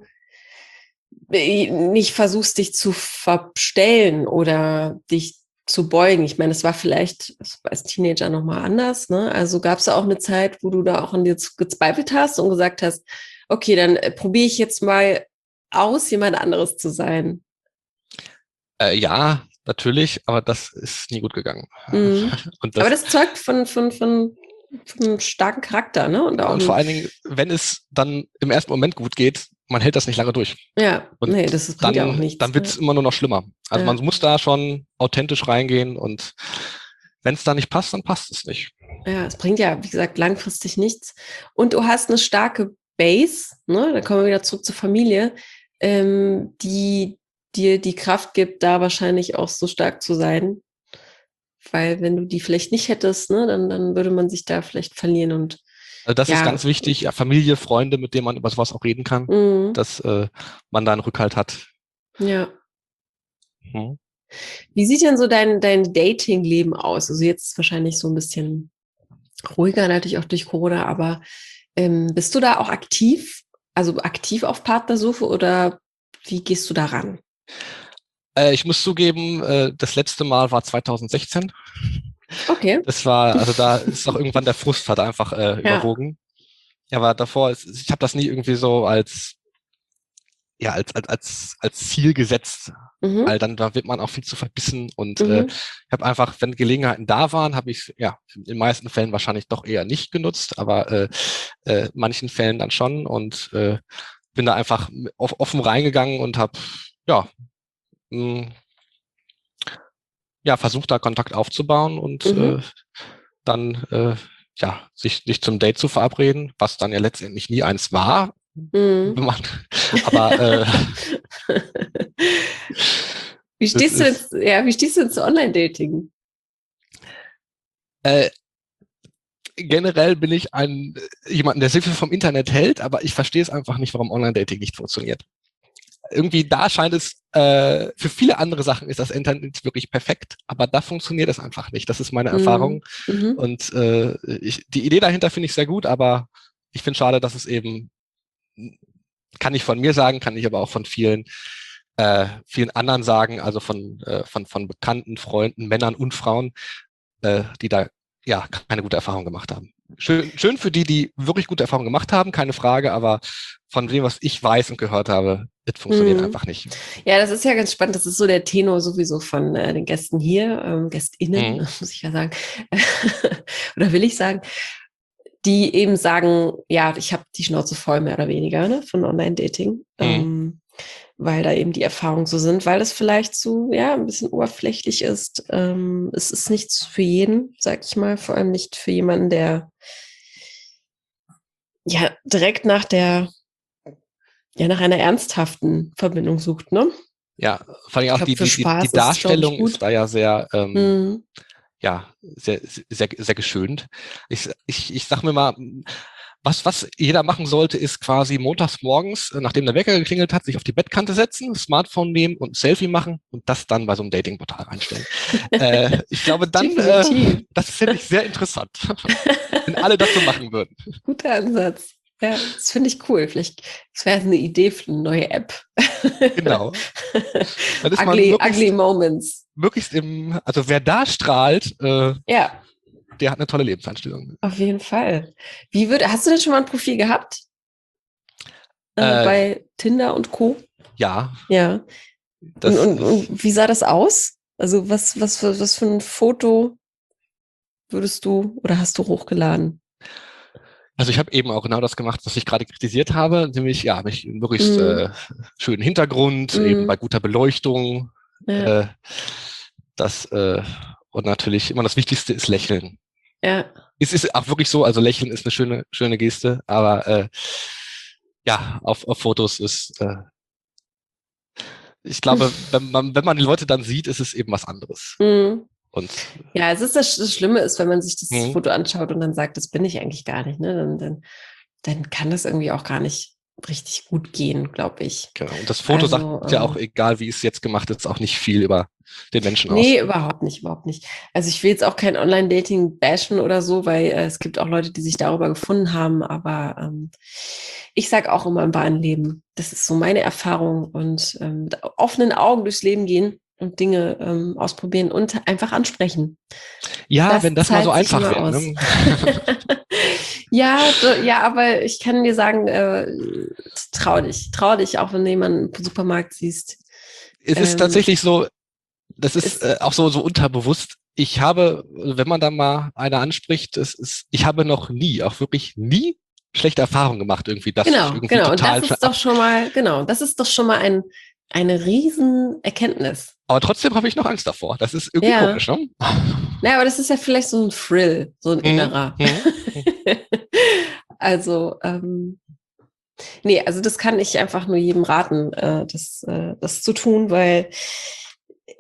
nicht versuchst, dich zu verstellen oder dich zu beugen. Ich meine, es war vielleicht als Teenager nochmal anders. Ne? Also gab es auch eine Zeit, wo du da auch an dir gezweifelt hast und gesagt hast, okay, dann äh, probiere ich jetzt mal aus, jemand anderes zu sein. Äh, ja, natürlich, aber das ist nie gut gegangen. Mhm. Und das, aber das zeugt von, von, von, von einem starken Charakter, ne? Und, auch und vor allen Dingen, wenn es dann im ersten Moment gut geht, man hält das nicht lange durch. Ja, und nee, das bringt dann, ja auch nichts. dann wird es Ja. immer nur noch schlimmer. Also Ja. man muss da schon authentisch reingehen und wenn es da nicht passt, dann passt es nicht. Ja, es bringt ja, wie gesagt, langfristig nichts. Und du hast eine starke Base, ne? Da kommen wir wieder zurück zur Familie, ähm, die dir die Kraft gibt, da wahrscheinlich auch so stark zu sein. Weil wenn du die vielleicht nicht hättest, ne, dann, dann würde man sich da vielleicht verlieren und Also das ja. ist ganz wichtig, ja, Familie, Freunde, mit denen man über sowas auch reden kann, mhm. dass äh, man da einen Rückhalt hat. Ja. Hm. Wie sieht denn so dein, dein Dating-Leben aus? Also jetzt ist wahrscheinlich so ein bisschen ruhiger, natürlich auch durch Corona, aber ähm, bist du da auch aktiv? Also aktiv auf Partnersuche oder wie gehst du da ran? Äh, ich muss zugeben, äh, das letzte Mal war zwanzig sechzehn. Okay. Das war, also da ist auch irgendwann der Frust hat einfach äh, überwogen. Ja, aber davor, ist, ich habe das nie irgendwie so als ja als als als als Ziel gesetzt, mhm. weil dann da wird man auch viel zu verbissen und mhm. äh, ich habe einfach, wenn Gelegenheiten da waren, habe ich ja in den meisten Fällen wahrscheinlich doch eher nicht genutzt, aber äh, äh, manchen Fällen dann schon und äh, bin da einfach offen reingegangen und habe ja mh, ja versucht da Kontakt aufzubauen und mhm. äh, dann äh, ja sich sich zum Date zu verabreden, was dann ja letztendlich nie eins war. Mhm. Man, aber äh, wie stehst du jetzt, ja, wie stehst du denn zu Online-Dating? Äh, generell bin ich ein jemand, der sehr viel vom Internet hält, aber ich verstehe es einfach nicht, warum Online-Dating nicht funktioniert. Irgendwie da scheint es, äh, für viele andere Sachen ist das Internet wirklich perfekt, aber da funktioniert es einfach nicht. Das ist meine mhm. Erfahrung. Mhm. Und äh, ich, die Idee dahinter finde ich sehr gut, aber ich finde schade, dass es eben, kann ich von mir sagen, kann ich aber auch von vielen äh, vielen anderen sagen, also von äh, von von bekannten Freunden, Männern und Frauen, äh, die da ja keine gute Erfahrung gemacht haben. Schön, schön für die, die wirklich gute Erfahrungen gemacht haben, keine Frage, aber von dem, was ich weiß und gehört habe, das funktioniert hm. einfach nicht. Ja, das ist ja ganz spannend. Das ist so der Tenor sowieso von äh, den Gästen hier, ähm, GästInnen, hm. muss ich ja sagen, oder will ich sagen, die eben sagen, ja, ich habe die Schnauze voll, mehr oder weniger, ne, von Online-Dating, hm. ähm, weil da eben die Erfahrungen so sind, weil es vielleicht so, ja, ein bisschen oberflächlich ist. Ähm, es ist nichts für jeden, sag ich mal, vor allem nicht für jemanden, der ja direkt nach der, ja, nach einer ernsthaften Verbindung sucht, ne? Ja, vor allem auch glaub, die, die, die, die Darstellung ist, ist da ja sehr, ähm, hm. ja, sehr, sehr, sehr geschönt. Ich, ich, ich sag mir mal, was, was jeder machen sollte, ist quasi montags morgens, nachdem der Wecker geklingelt hat, sich auf die Bettkante setzen, das Smartphone nehmen und ein Selfie machen und das dann bei so einem Datingportal einstellen. äh, ich glaube dann, äh, das finde ich sehr interessant, wenn alle das so machen würden. Guter Ansatz. Ja, das finde ich cool. Vielleicht, das wäre eine Idee für eine neue App. Genau. Dann ist ugly, man ugly Moments. Möglichst im, also wer da strahlt, äh, ja. der hat eine tolle Lebenseinstellung. Auf jeden Fall. Wie würde, hast du denn schon mal ein Profil gehabt? Äh, äh, bei Tinder und Co.? Ja. Ja. Und, und, und wie sah das aus? Also was, was, für, was für ein Foto würdest du oder hast du hochgeladen? Also ich habe eben auch genau das gemacht, was ich gerade kritisiert habe, nämlich ja, mich möglichst mm. äh, schönen Hintergrund, mm. eben bei guter Beleuchtung. Ja. Äh, das äh, und natürlich immer das Wichtigste ist Lächeln. Ja. Es ist auch wirklich so, also Lächeln ist eine schöne, schöne Geste, aber äh, ja, auf, auf Fotos ist, äh, ich glaube, wenn man, wenn man die Leute dann sieht, ist es eben was anderes. Mm. Und ja, es ist das, das Schlimme ist, wenn man sich das mhm. Foto anschaut und dann sagt, das bin ich eigentlich gar nicht, ne? Dann, dann, dann kann das irgendwie auch gar nicht richtig gut gehen, glaube ich. Genau. Und das Foto also, sagt ja auch, egal wie es jetzt gemacht ist, auch nicht viel über den Menschen nee, aus. Nee, ne? überhaupt nicht, überhaupt nicht. Also ich will jetzt auch kein Online-Dating bashen oder so, weil äh, es gibt auch Leute, die sich darüber gefunden haben, aber ähm, ich sage auch immer im wahren Leben, das ist so meine Erfahrung und ähm, mit offenen Augen durchs Leben gehen und Dinge ähm, ausprobieren und einfach ansprechen. Ja, das wenn das mal so einfach wäre. Ne? ja, du, ja, aber ich kann dir sagen, äh, trau dich, trau dich, auch wenn du jemanden im Supermarkt siehst. Es ist ähm, tatsächlich so, das ist, ist äh, auch so, so unterbewusst. Ich habe, wenn man da mal einer anspricht, es ist, ich habe noch nie, auch wirklich nie schlechte Erfahrungen gemacht, irgendwie, dass genau, ich irgendwie genau. total. Und das ist doch schon mal, genau, das ist doch schon mal ein, eine riesen Erkenntnis. Aber trotzdem habe ich noch Angst davor. Das ist irgendwie ja. komisch, ne? Naja, aber das ist ja vielleicht so ein Thrill, so ein innerer. Mhm. also, ähm, nee, also das kann ich einfach nur jedem raten, äh, das, äh, das zu tun, weil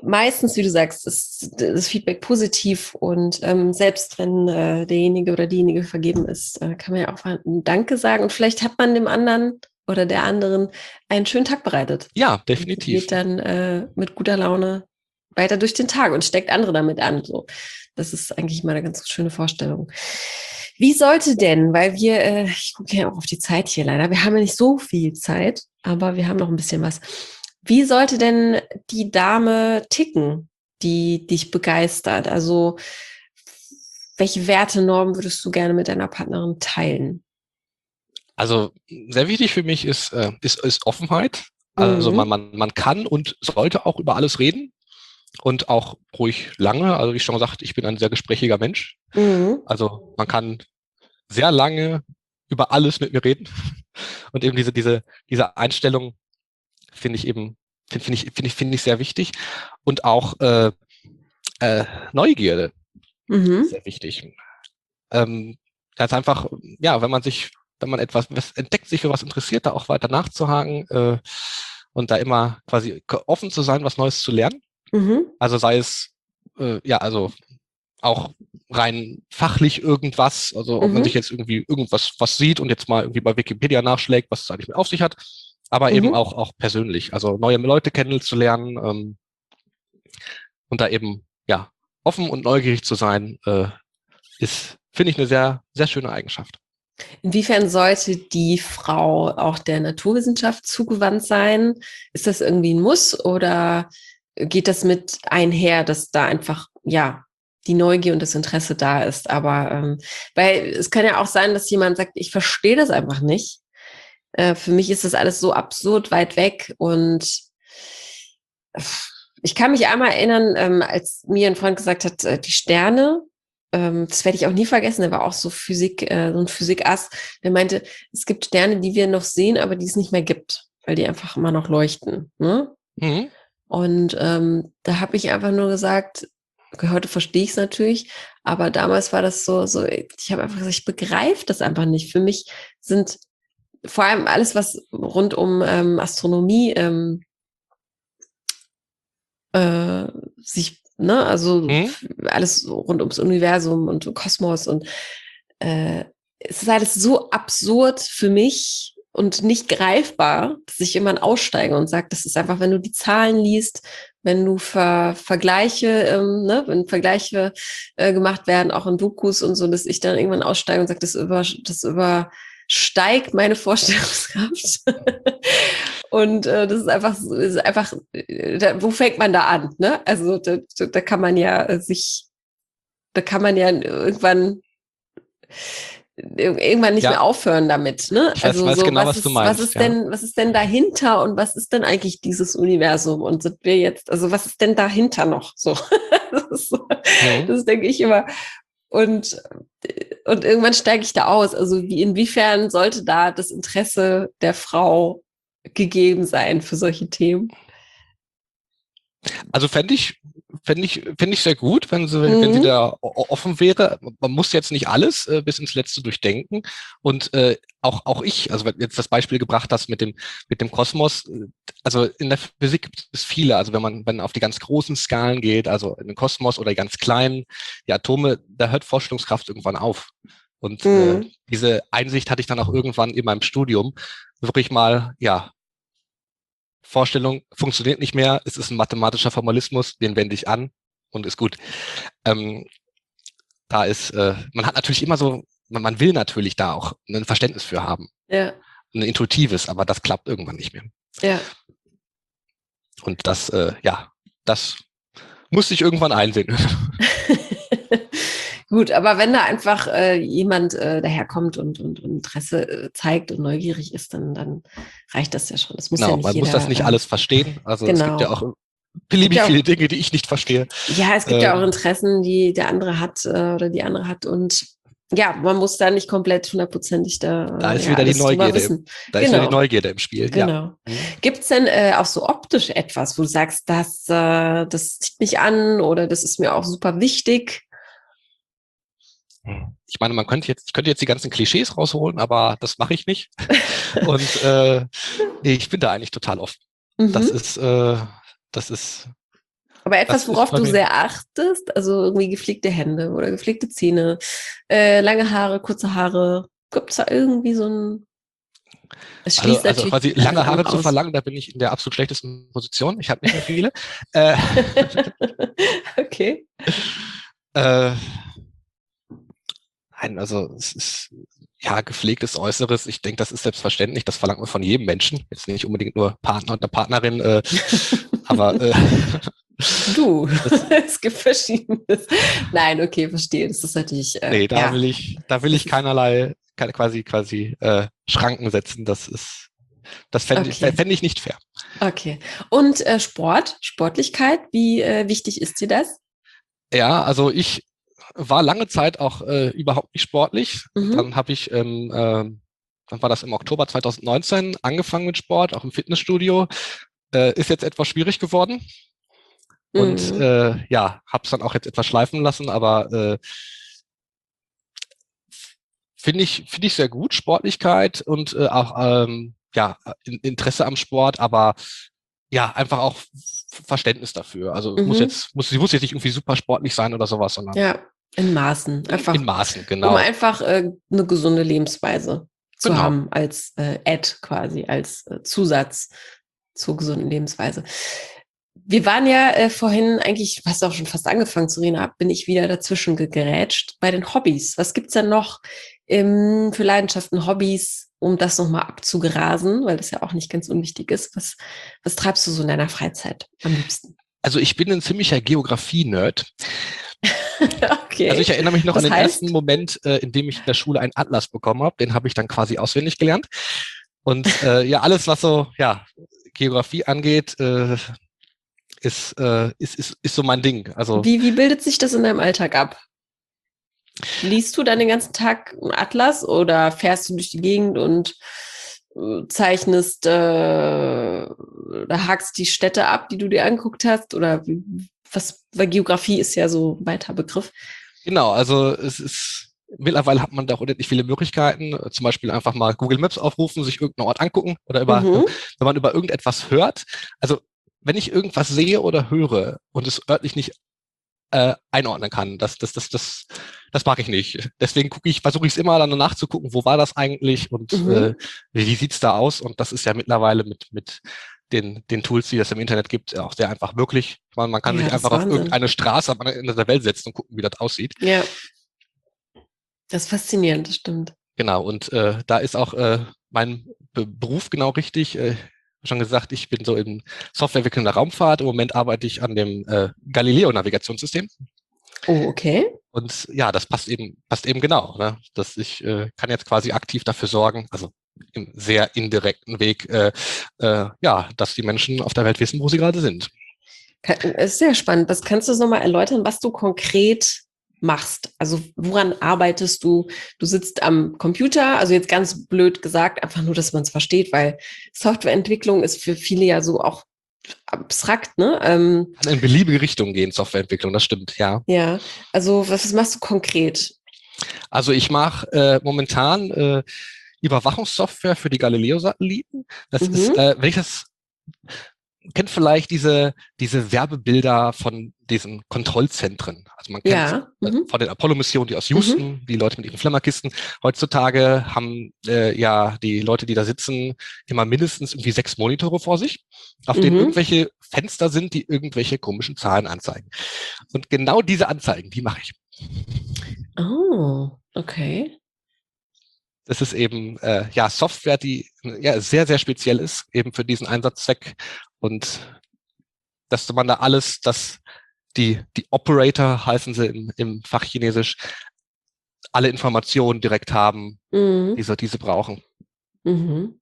meistens, wie du sagst, ist das Feedback positiv und ähm, selbst wenn äh, derjenige oder diejenige vergeben ist, äh, kann man ja auch ein Danke sagen und vielleicht hat man dem anderen oder der anderen einen schönen Tag bereitet. Ja, definitiv. Geht dann äh, mit guter Laune weiter durch den Tag und steckt andere damit an. So, das ist eigentlich mal eine ganz schöne Vorstellung. Wie sollte denn, weil wir, äh, ich gucke ja auch auf die Zeit hier leider, wir haben ja nicht so viel Zeit, aber wir haben noch ein bisschen was. Wie sollte denn die Dame ticken, die dich begeistert? Also welche Wertenormen würdest du gerne mit deiner Partnerin teilen? Also sehr wichtig für mich ist, äh, ist, ist Offenheit. Also mhm. man, man, man kann und sollte auch über alles reden und auch ruhig lange. Also wie schon gesagt, ich bin ein sehr gesprächiger Mensch. Mhm. Also man kann sehr lange über alles mit mir reden. Und eben diese, diese, diese Einstellung finde ich eben, finde find ich, finde ich, finde ich sehr wichtig. Und auch äh, äh, Neugierde mhm. ist sehr wichtig. Ähm, das ist einfach, ja, wenn man sich, wenn man etwas was entdeckt, sich für was interessiert, da auch weiter nachzuhaken äh, und da immer quasi offen zu sein, was Neues zu lernen. Mhm. Also sei es, äh, ja, also auch rein fachlich irgendwas, also ob mhm. man sich jetzt irgendwie irgendwas was sieht und jetzt mal irgendwie bei Wikipedia nachschlägt, was es eigentlich mit auf sich hat, aber mhm. eben auch auch persönlich, also neue Leute kennenzulernen ähm, und da eben ja offen und neugierig zu sein, äh, ist, finde ich, eine sehr sehr schöne Eigenschaft. Inwiefern sollte die Frau auch der Naturwissenschaft zugewandt sein? Ist das irgendwie ein Muss oder geht das mit einher, dass da einfach ja die Neugier und das Interesse da ist? Aber ähm, weil es kann ja auch sein, dass jemand sagt, ich verstehe das einfach nicht. Äh, für mich ist das alles so absurd weit weg und ich kann mich einmal erinnern, ähm, als mir ein Freund gesagt hat, äh, die Sterne, ähm, das werde ich auch nie vergessen, der war auch so Physik, äh, so ein Physikass, der meinte, es gibt Sterne, die wir noch sehen, aber die es nicht mehr gibt, weil die einfach immer noch leuchten. Ne? Mhm. Und ähm, da habe ich einfach nur gesagt, okay, heute verstehe ich es natürlich, aber damals war das so, so ich habe einfach gesagt, ich begreife das einfach nicht. Für mich sind vor allem alles, was rund um ähm, Astronomie ähm, äh, sich, ne, also mhm. alles rund ums Universum und Kosmos und äh, es ist alles so absurd für mich und nicht greifbar, dass ich irgendwann aussteige und sage, das ist einfach, wenn du die Zahlen liest, wenn du Ver Vergleiche, ähm, ne, wenn Vergleiche äh, gemacht werden, auch in Dokus und so, dass ich dann irgendwann aussteige und sage, das über, das übersteigt meine Vorstellungskraft. Und äh, das ist einfach, ist einfach, da, wo fängt man da an? Ne? Also da, da kann man ja äh, sich, da kann man ja irgendwann irgendwann nicht ja. mehr aufhören damit, ne? Ich weiß, also weiß so, genau, was, was ist, du meinst. was ist ja. denn, was ist denn dahinter und was ist denn eigentlich dieses Universum? Und sind wir jetzt, also was ist denn dahinter noch? So, das, ist so mhm. das denke ich immer. Und und irgendwann steige ich da aus. Also wie inwiefern sollte da das Interesse der Frau gegeben sein für solche Themen? Also fände ich, fände ich, fände ich sehr gut, wenn sie, mhm. wenn sie da offen wäre. Man muss jetzt nicht alles äh, bis ins Letzte durchdenken. Und äh, auch, auch ich, also wenn du jetzt das Beispiel gebracht hast mit dem, mit dem Kosmos, also in der Physik gibt es viele. Also wenn man, wenn man auf die ganz großen Skalen geht, also in den Kosmos oder die ganz kleinen, die Atome, da hört Vorstellungskraft irgendwann auf. Und mhm. äh, diese Einsicht hatte ich dann auch irgendwann in meinem Studium, wirklich mal, ja, Vorstellung funktioniert nicht mehr, es ist ein mathematischer Formalismus, den wende ich an und ist gut. Ähm, da ist, äh, man hat natürlich immer so, man, man will natürlich da auch ein Verständnis für haben. Ja. Ein intuitives, aber das klappt irgendwann nicht mehr. Ja. Und das, äh, ja, das musste ich irgendwann einsehen. Gut, aber wenn da einfach äh, jemand äh, daherkommt und, und, und Interesse äh, zeigt und neugierig ist, dann, dann reicht das ja schon. Das muss genau, ja nicht man jeder, muss das nicht äh, alles verstehen. Also genau. es gibt ja auch beliebig viele Dinge, die ich nicht verstehe. Ja, es gibt ähm, ja auch Interessen, die der andere hat äh, oder die andere hat und ja, man muss da nicht komplett hundertprozentig da. Da ist ja, wieder die Neugierde. Im, da genau. ist wieder die Neugierde im Spiel. Genau. Ja. Gibt es denn äh, auch so optisch etwas, wo du sagst, das, äh, das zieht mich an oder das ist mir auch super wichtig? Ich meine, man könnte jetzt, ich könnte jetzt die ganzen Klischees rausholen, aber das mache ich nicht. Und äh, ich bin da eigentlich total offen. Mhm. Das ist, äh, das ist, Aber etwas, worauf du sehr achtest, also irgendwie gepflegte Hände oder gepflegte Zähne, äh, lange Haare, kurze Haare, gibt es da irgendwie so ein... Es also, also quasi lange Haare zu verlangen, da bin ich in der absolut schlechtesten Position. Ich habe nicht mehr viele. äh, okay. Äh, nein, also es ist ja gepflegtes Äußeres. Ich denke, das ist selbstverständlich. Das verlangt man von jedem Menschen. Jetzt nicht unbedingt nur Partner und eine Partnerin, äh, aber äh, du, es gibt Verschiedenes. Nein, okay, verstehe. Das ist natürlich. Äh, nee, da ja. will ich, da will ich keinerlei, keine, quasi, quasi äh, Schranken setzen. Das ist, das fände okay. fänd ich nicht fair. Okay. Und äh, Sport, Sportlichkeit, wie äh, wichtig ist dir das? Ja, also ich war lange Zeit auch äh, überhaupt nicht sportlich. Mhm. Dann habe ich, ähm, äh, dann war das im Oktober zwanzig neunzehn, angefangen mit Sport, auch im Fitnessstudio. Äh, ist jetzt etwas schwierig geworden. Mhm. Und äh, ja, habe es dann auch jetzt etwas schleifen lassen, aber äh, finde ich, finde ich sehr gut, Sportlichkeit und äh, auch ähm, ja, Interesse am Sport, aber ja, einfach auch Verständnis dafür. Also mhm. muss jetzt, muss, sie muss jetzt nicht irgendwie super sportlich sein oder sowas, sondern ja, in Maßen. Einfach, in Maßen, genau. Um einfach äh, eine gesunde Lebensweise zu genau. haben als äh, Add quasi, als äh, Zusatz zur gesunden Lebensweise. Wir waren ja äh, vorhin eigentlich, du hast auch schon fast angefangen zu reden, bin ich wieder dazwischen gerätscht bei den Hobbys. Was gibt's denn noch ähm, für Leidenschaften, Hobbys, um das nochmal abzugrasen, weil das ja auch nicht ganz unwichtig ist. Was, was treibst du so in deiner Freizeit am liebsten? Also ich bin ein ziemlicher Geografie-Nerd. Okay. Also ich erinnere mich noch das an den heißt? ersten Moment, äh, in dem ich in der Schule einen Atlas bekommen habe. Den habe ich dann quasi auswendig gelernt. Und äh, ja, alles, was so ja Geografie angeht, äh, ist, äh, ist, ist, ist so mein Ding. Also wie, wie bildet sich das in deinem Alltag ab? Liest du dann den ganzen Tag einen Atlas oder fährst du durch die Gegend und äh, zeichnest, äh, oder hakst die Städte ab, die du dir angeguckt hast? Oder was, weil Geografie ist ja so ein weiter Begriff. Genau, also es ist, mittlerweile hat man da auch unendlich viele Möglichkeiten. Zum Beispiel einfach mal Google Maps aufrufen, sich irgendeinen Ort angucken oder über, mhm. wenn man über irgendetwas hört. Also wenn ich irgendwas sehe oder höre und es örtlich nicht äh, einordnen kann, das, das, das, das, das mag ich nicht. Deswegen gucke ich, versuche ich es immer dann nachzugucken, wo war das eigentlich und mhm. äh, wie, wie sieht's da aus? Und das ist ja mittlerweile mit, mit den, den Tools, die es im Internet gibt, auch sehr einfach möglich. Man, man kann ja, sich einfach auf irgendeine Straße am Ende der Welt setzen und gucken, wie das aussieht. Ja. Das ist faszinierend, das stimmt. Genau, und äh, da ist auch äh, mein Be- Beruf genau richtig. Äh, schon gesagt, ich bin so in Softwareentwicklung der Raumfahrt. Im Moment arbeite ich an dem äh, Galileo-Navigationssystem. Oh, okay. Und ja, das passt eben, passt eben genau, ne? Dass ich äh, kann jetzt quasi aktiv dafür sorgen, also im sehr indirekten Weg, äh, äh, ja, dass die Menschen auf der Welt wissen, wo sie gerade sind. Das ist sehr spannend. Das kannst du uns nochmal erläutern, was du konkret machst? Also woran arbeitest du? Du sitzt am Computer, also jetzt ganz blöd gesagt, einfach nur, dass man es versteht, weil Softwareentwicklung ist für viele ja so auch abstrakt, ne? Ähm, Kann in beliebige Richtungen gehen, Softwareentwicklung, das stimmt, ja. Ja, also was, was machst du konkret? Also ich mache äh, momentan äh, Überwachungssoftware für die Galileo-Satelliten. Das mhm. ist, äh, wenn ich das kennt vielleicht diese, diese Werbebilder von diesen Kontrollzentren. Also man kennt ja. mhm. von den Apollo-Missionen, die aus Houston, mhm. die Leute mit ihren Flimmerkisten. Heutzutage haben äh, ja die Leute, die da sitzen, immer mindestens irgendwie sechs Monitore vor sich, auf mhm. denen irgendwelche Fenster sind, die irgendwelche komischen Zahlen anzeigen. Und genau diese Anzeigen, die mache ich. Oh, okay. Das ist eben äh, ja Software, die ja sehr, sehr speziell ist, eben für diesen Einsatzzweck. Und dass man da alles, dass die, die Operator, heißen sie im, im Fachchinesisch, alle Informationen direkt haben, mhm. die sie diese brauchen. Mhm.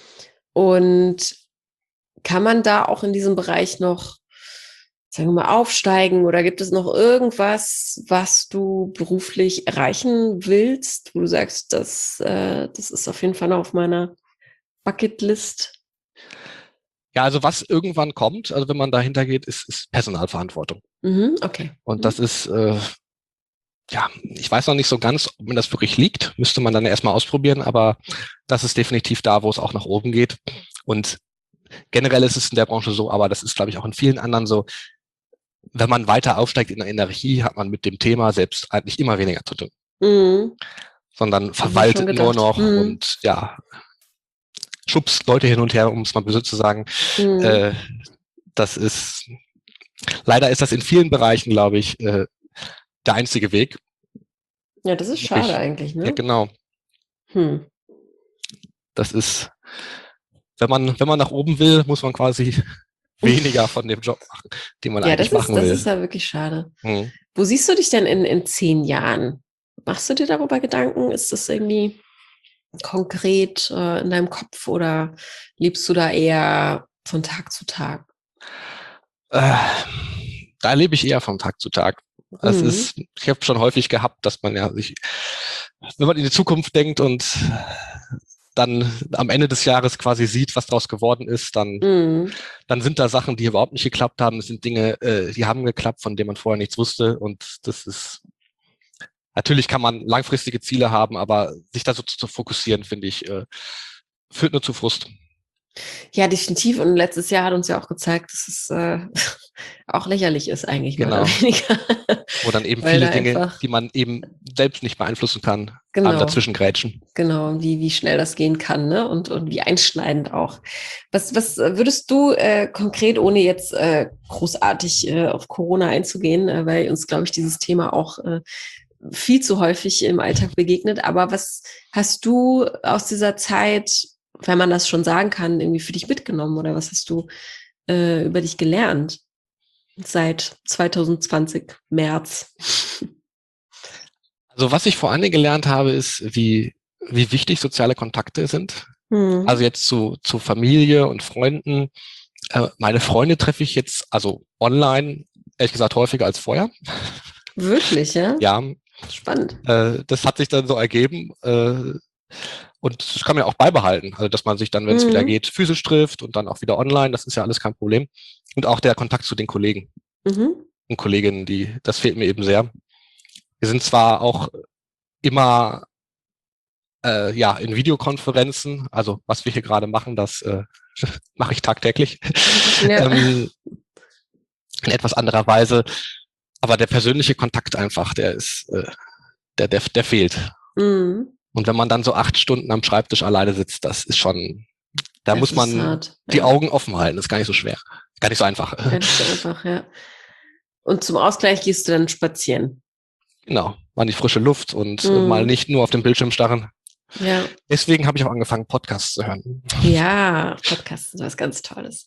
Und kann man da auch in diesem Bereich noch, sagen wir mal, aufsteigen oder gibt es noch irgendwas, was du beruflich erreichen willst, wo du sagst, das, äh, das ist auf jeden Fall noch auf meiner Bucketlist? Ja, also was irgendwann kommt, also wenn man dahinter geht, ist, ist Personalverantwortung. Mhm, okay. Und mhm. das ist, äh, ja, ich weiß noch nicht so ganz, ob mir das wirklich liegt, müsste man dann erstmal ausprobieren, aber das ist definitiv da, wo es auch nach oben geht. Und generell ist es in der Branche so, aber das ist, glaube ich, auch in vielen anderen so, wenn man weiter aufsteigt in der Hierarchie, hat man mit dem Thema selbst eigentlich immer weniger zu tun. Mhm. Sondern verwaltet nur noch mhm. und ja, schubst Leute hin und her, um es mal böse zu sagen. Mhm. Äh, das ist, leider ist das in vielen Bereichen, glaube ich, äh, der einzige Weg. Ja, das ist schade ich, eigentlich, ne? Ja, genau. Hm. Das ist, wenn man, wenn man nach oben will, muss man quasi weniger von dem Job machen, den man ja, eigentlich das ist, machen will. Ja, das ist ja wirklich schade. Hm. Wo siehst du dich denn in, in zehn Jahren? Machst du dir darüber Gedanken? Ist das irgendwie konkret äh, in deinem Kopf oder lebst du da eher von Tag zu Tag? Äh, da lebe ich eher von Tag zu Tag. Es mhm. ist, ich habe schon häufig gehabt, dass man ja sich, wenn man in die Zukunft denkt und dann am Ende des Jahres quasi sieht, was daraus geworden ist, dann, mhm. dann sind da Sachen, die überhaupt nicht geklappt haben. Es sind Dinge, äh, die haben geklappt, von denen man vorher nichts wusste. Und das ist, natürlich kann man langfristige Ziele haben, aber sich da so zu, zu fokussieren, finde ich, äh, führt nur zu Frust. Ja, definitiv. Und letztes Jahr hat uns ja auch gezeigt, dass es äh, auch lächerlich ist eigentlich. Genau. Mehr oder weniger. Wo dann eben viele Dinge, die man eben selbst nicht beeinflussen kann, genau. einem dazwischen grätschen. Genau, wie, wie schnell das gehen kann, ne? Und, und wie einschneidend auch. Was, was würdest du äh, konkret, ohne jetzt äh, großartig äh, auf Corona einzugehen, äh, weil uns, glaube ich, dieses Thema auch äh, viel zu häufig im Alltag begegnet, aber was hast du aus dieser Zeit, wenn man das schon sagen kann, irgendwie für dich mitgenommen oder was hast du äh, über dich gelernt seit zwanzig zwanzig, März? Also was ich vor allen Dingen gelernt habe, ist, wie, wie wichtig soziale Kontakte sind. Hm. Also jetzt zu, zu Familie und Freunden. Äh, meine Freunde treffe ich jetzt, also online, ehrlich gesagt, häufiger als vorher. Wirklich, ja? Ja. Spannend. Äh, das hat sich dann so ergeben. Äh, Und das kann man ja auch beibehalten, also dass man sich dann, wenn es mhm. wieder geht, physisch trifft und dann auch wieder online, das ist ja alles kein Problem. Und auch der Kontakt zu den Kollegen mhm. und Kolleginnen, die, das fehlt mir eben sehr. Wir sind zwar auch immer äh, ja in Videokonferenzen, also was wir hier gerade machen, das äh, mache ich tagtäglich, ja. ähm, in etwas anderer Weise. Aber der persönliche Kontakt einfach, der ist, äh, der, der, der fehlt. Mhm. Und wenn man dann so acht Stunden am Schreibtisch alleine sitzt, das ist schon, da das muss man hart, die ja. Augen offen halten. Das ist gar nicht so schwer. Gar nicht so einfach. Gar nicht so einfach, ja. Und zum Ausgleich gehst du dann spazieren. Genau, mal in die frische Luft und mm. mal nicht nur auf dem Bildschirm starren. Ja. Deswegen habe ich auch angefangen, Podcasts zu hören. Ja, Podcasts sind was ganz Tolles.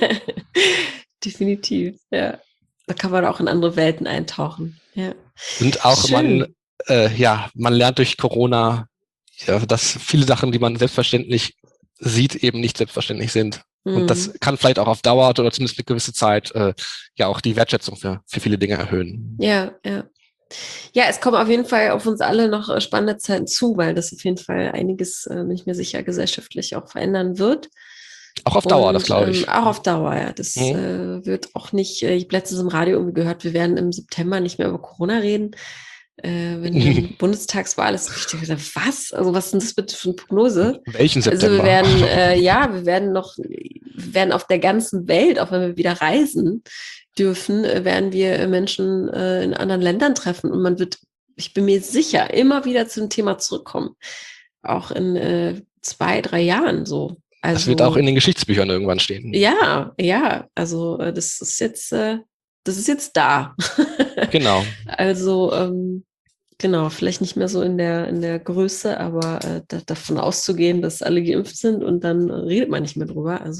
Definitiv, ja. Da kann man auch in andere Welten eintauchen. Ja. Und auch Schön. man, äh, ja, man lernt durch Corona, ja, dass viele Sachen, die man selbstverständlich sieht, eben nicht selbstverständlich sind. Mhm. Und das kann vielleicht auch auf Dauer oder zumindest eine gewisse Zeit äh, ja auch die Wertschätzung für, für viele Dinge erhöhen. Ja, ja. Ja, es kommen auf jeden Fall auf uns alle noch spannende Zeiten zu, weil das auf jeden Fall einiges, äh, bin ich mir sicher, gesellschaftlich auch verändern wird. Auch auf Dauer, Und, das glaube ich. Ähm, auch auf Dauer, ja. Das mhm. äh, wird auch nicht, äh, ich habe letztens im Radio irgendwie gehört, wir werden im September nicht mehr über Corona reden. Äh, wenn die Bundestagswahl ist, ich dachte, was? Also was ist denn das bitte für eine Prognose? Welchen September? Also wir werden, äh, ja, wir werden noch, wir werden auf der ganzen Welt, auch wenn wir wieder reisen dürfen, äh, werden wir Menschen äh, in anderen Ländern treffen und man wird, ich bin mir sicher, immer wieder zum Thema zurückkommen. Auch in äh, zwei, drei Jahren so. Also, das wird auch in den Geschichtsbüchern irgendwann stehen. Ja, ja, also äh, das ist jetzt, äh, das ist jetzt da. Genau. Also, ähm, genau, vielleicht nicht mehr so in der, in der Größe, aber äh, da, davon auszugehen, dass alle geimpft sind und dann redet man nicht mehr drüber. Also,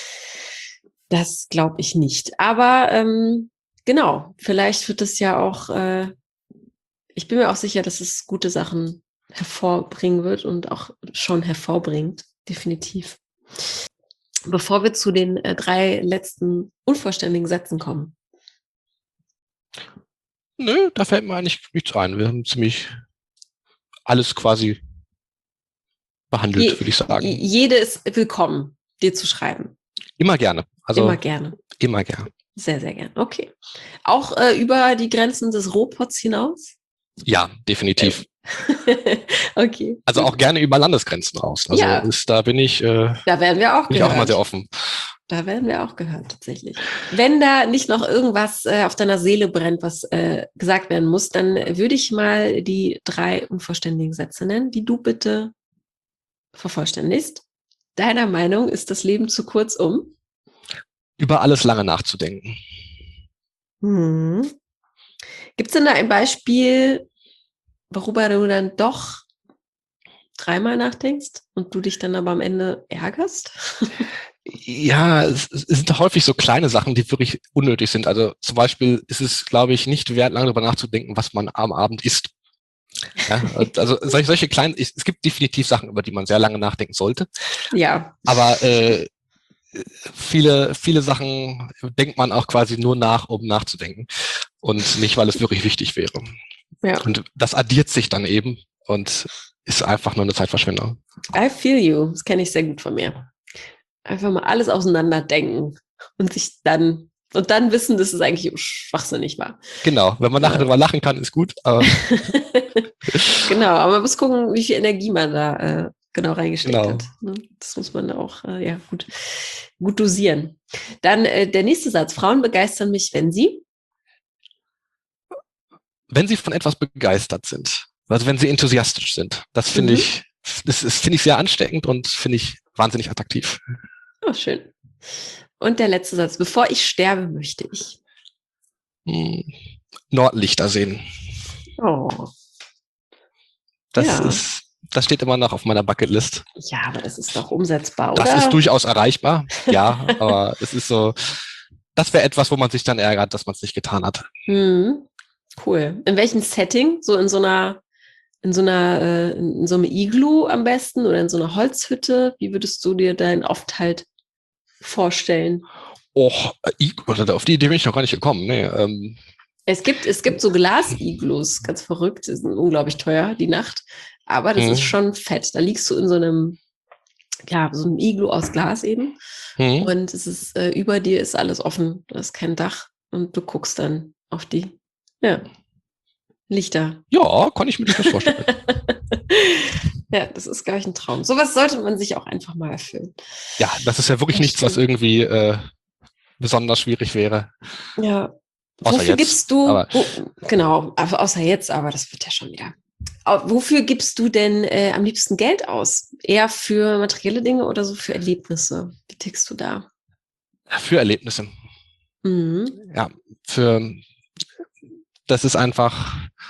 das glaube ich nicht. Aber ähm, genau, vielleicht wird es ja auch, äh, ich bin mir auch sicher, dass es gute Sachen hervorbringen wird und auch schon hervorbringt, definitiv. Bevor wir zu den äh, drei letzten unvollständigen Sätzen kommen. Nö, da fällt mir eigentlich nichts ein. Wir haben ziemlich alles quasi behandelt, Je, würde ich sagen. Jede ist willkommen, dir zu schreiben. Immer gerne. Also immer gerne. Immer gerne. Sehr, sehr gerne. Okay. Auch äh, über die Grenzen des Rohpots hinaus? Ja, definitiv. Okay. Also auch gerne über Landesgrenzen raus. Also ja. ist, da bin ich, äh, da werden wir auch, bin ich auch mal sehr offen. Da werden wir auch gehört, tatsächlich. Wenn da nicht noch irgendwas äh, auf deiner Seele brennt, was äh, gesagt werden muss, dann würde ich mal die drei unvollständigen Sätze nennen, die du bitte vervollständigst. Deiner Meinung ist das Leben zu kurz, um? Über alles lange nachzudenken. Hm. Gibt es denn da ein Beispiel, worüber du dann doch dreimal nachdenkst und du dich dann aber am Ende ärgerst? Ja, es, es sind häufig so kleine Sachen, die wirklich unnötig sind. Also zum Beispiel ist es, glaube ich, nicht wert, lange darüber nachzudenken, was man am Abend isst. Ja, also solche, solche kleinen, es gibt definitiv Sachen, über die man sehr lange nachdenken sollte. Ja. Aber äh, viele, viele Sachen denkt man auch quasi nur nach, um nachzudenken und nicht, weil es wirklich wichtig wäre. Ja. Und das addiert sich dann eben und ist einfach nur eine Zeitverschwendung. I feel you. Das kenne ich sehr gut von mir. Einfach mal alles auseinanderdenken und sich dann und dann wissen, dass es eigentlich schwachsinnig war. Genau, wenn man nachher ja. darüber lachen kann, ist gut. Aber genau, aber man muss gucken, wie viel Energie man da äh, genau reingesteckt genau. hat. Das muss man auch äh, ja gut, gut dosieren. Dann äh, der nächste Satz. Frauen begeistern mich, wenn sie? Wenn sie von etwas begeistert sind. Also wenn sie enthusiastisch sind. Das finde mhm. ich, das ist, finde ich sehr ansteckend und finde ich wahnsinnig attraktiv. Oh, schön. Und der letzte Satz. Bevor ich sterbe, möchte ich hm. Nordlichter sehen. Oh. Das ja. ist, das steht immer noch auf meiner Bucketlist. Ja, aber das ist doch umsetzbar, oder? Das ist durchaus erreichbar. Ja, aber es ist so, das wäre etwas, wo man sich dann ärgert, dass man es nicht getan hat. Hm. Cool. In welchem Setting? So in so einer In so einer, äh, in so einem Iglu am besten oder in so einer Holzhütte? Wie würdest du dir deinen Aufenthalt vorstellen? Och, auf die Idee bin ich noch gar nicht gekommen. Nee, ähm. Es gibt, es gibt so Glas-Iglus, ganz verrückt, die sind unglaublich teuer, die Nacht. Aber das mhm. ist schon fett. Da liegst du in so einem, ja, so einem Iglu aus Glas eben. Mhm. Und es ist, äh, über dir ist alles offen. Du hast kein Dach und du guckst dann auf die, ja. Lichter. Ja, kann ich mir das vorstellen. Ja, das ist, glaube ich, ein Traum. Sowas sollte man sich auch einfach mal erfüllen. Ja, das ist ja wirklich das nichts, stimmt. was irgendwie äh, besonders schwierig wäre. Ja. Außer Wofür jetzt, gibst du, aber wo, genau, außer jetzt, aber das wird ja schon wieder. Wofür gibst du denn äh, am liebsten Geld aus? Eher für materielle Dinge oder so für Erlebnisse? Wie tickst du da? Für Erlebnisse. Mhm. Ja, für das ist einfach,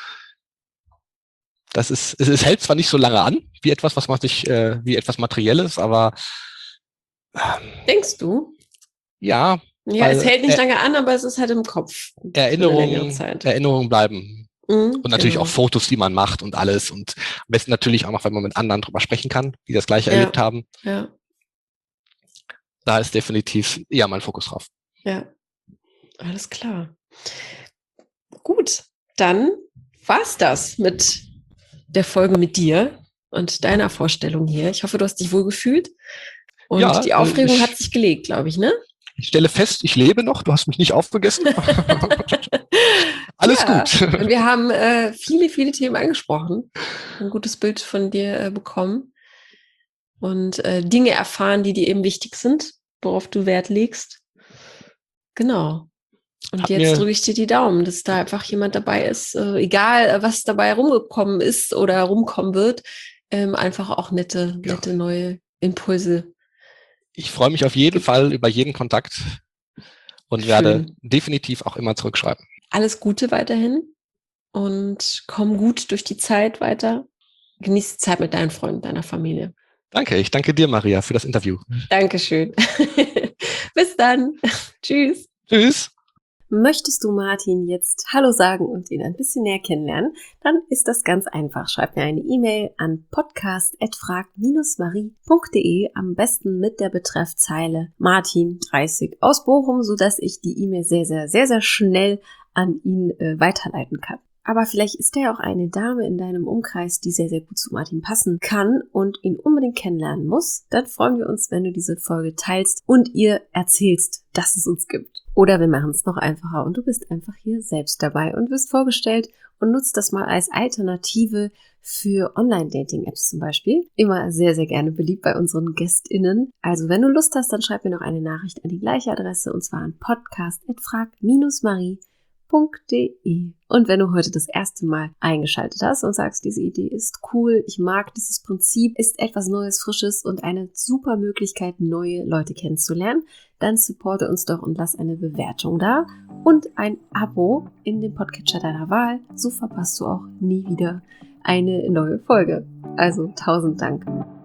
das ist, es, es hält zwar nicht so lange an, wie etwas, was man sich, äh, wie etwas Materielles, aber ähm, denkst du? Ja. Ja, es hält nicht äh, lange an, aber es ist halt im Kopf. Erinnerungen, Erinnerungen bleiben. Mhm, und natürlich genau. auch Fotos, die man macht und alles. Und am besten natürlich auch noch, wenn man mit anderen drüber sprechen kann, die das Gleiche ja. erlebt haben. Ja. Da ist definitiv eher mein Fokus drauf. Ja, alles klar. Gut, dann war's das mit der Folge mit dir und deiner Vorstellung hier. Ich hoffe, du hast dich wohl gefühlt. Und ja, die Aufregung ich, hat sich gelegt, glaube ich, ne? Ich stelle fest, ich lebe noch. Du hast mich nicht aufgegessen. Alles ja, gut. Und wir haben äh, viele, viele Themen angesprochen. Ein gutes Bild von dir äh, bekommen. Und äh, Dinge erfahren, die dir eben wichtig sind, worauf du Wert legst. Genau. Und Hat jetzt drücke ich dir die Daumen, dass da einfach jemand dabei ist, äh, egal was dabei rumgekommen ist oder rumkommen wird, ähm, einfach auch nette, ja. nette neue Impulse. Ich freue mich auf jeden Fall über jeden Kontakt und Schön. werde definitiv auch immer zurückschreiben. Alles Gute weiterhin und komm gut durch die Zeit weiter. Genieß die Zeit mit deinen Freunden, deiner Familie. Danke, ich danke dir, Maria, für das Interview. Dankeschön. Bis dann. Tschüss. Tschüss. Möchtest du Martin jetzt Hallo sagen und ihn ein bisschen näher kennenlernen, dann ist das ganz einfach. Schreib mir eine E-Mail an podcast at frag dash marie punkt de, am besten mit der Betreffzeile Martin dreißig aus Bochum, sodass ich die E-Mail sehr, sehr, sehr, sehr schnell an ihn äh, weiterleiten kann. Aber vielleicht ist da ja auch eine Dame in deinem Umkreis, die sehr, sehr gut zu Martin passen kann und ihn unbedingt kennenlernen muss. Dann freuen wir uns, wenn du diese Folge teilst und ihr erzählst, dass es uns gibt. Oder wir machen es noch einfacher und du bist einfach hier selbst dabei und wirst vorgestellt und nutzt das mal als Alternative für Online-Dating-Apps zum Beispiel. Immer sehr, sehr gerne beliebt bei unseren GästInnen. Also wenn du Lust hast, dann schreib mir noch eine Nachricht an die gleiche Adresse und zwar an podcast at frag marie punkt de. Und wenn du heute das erste Mal eingeschaltet hast und sagst, diese Idee ist cool, ich mag dieses Prinzip, ist etwas Neues, Frisches und eine super Möglichkeit, neue Leute kennenzulernen, dann supporte uns doch und lass eine Bewertung da und ein Abo in dem Podcatcher deiner Wahl. So verpasst du auch nie wieder eine neue Folge. Also tausend Dank.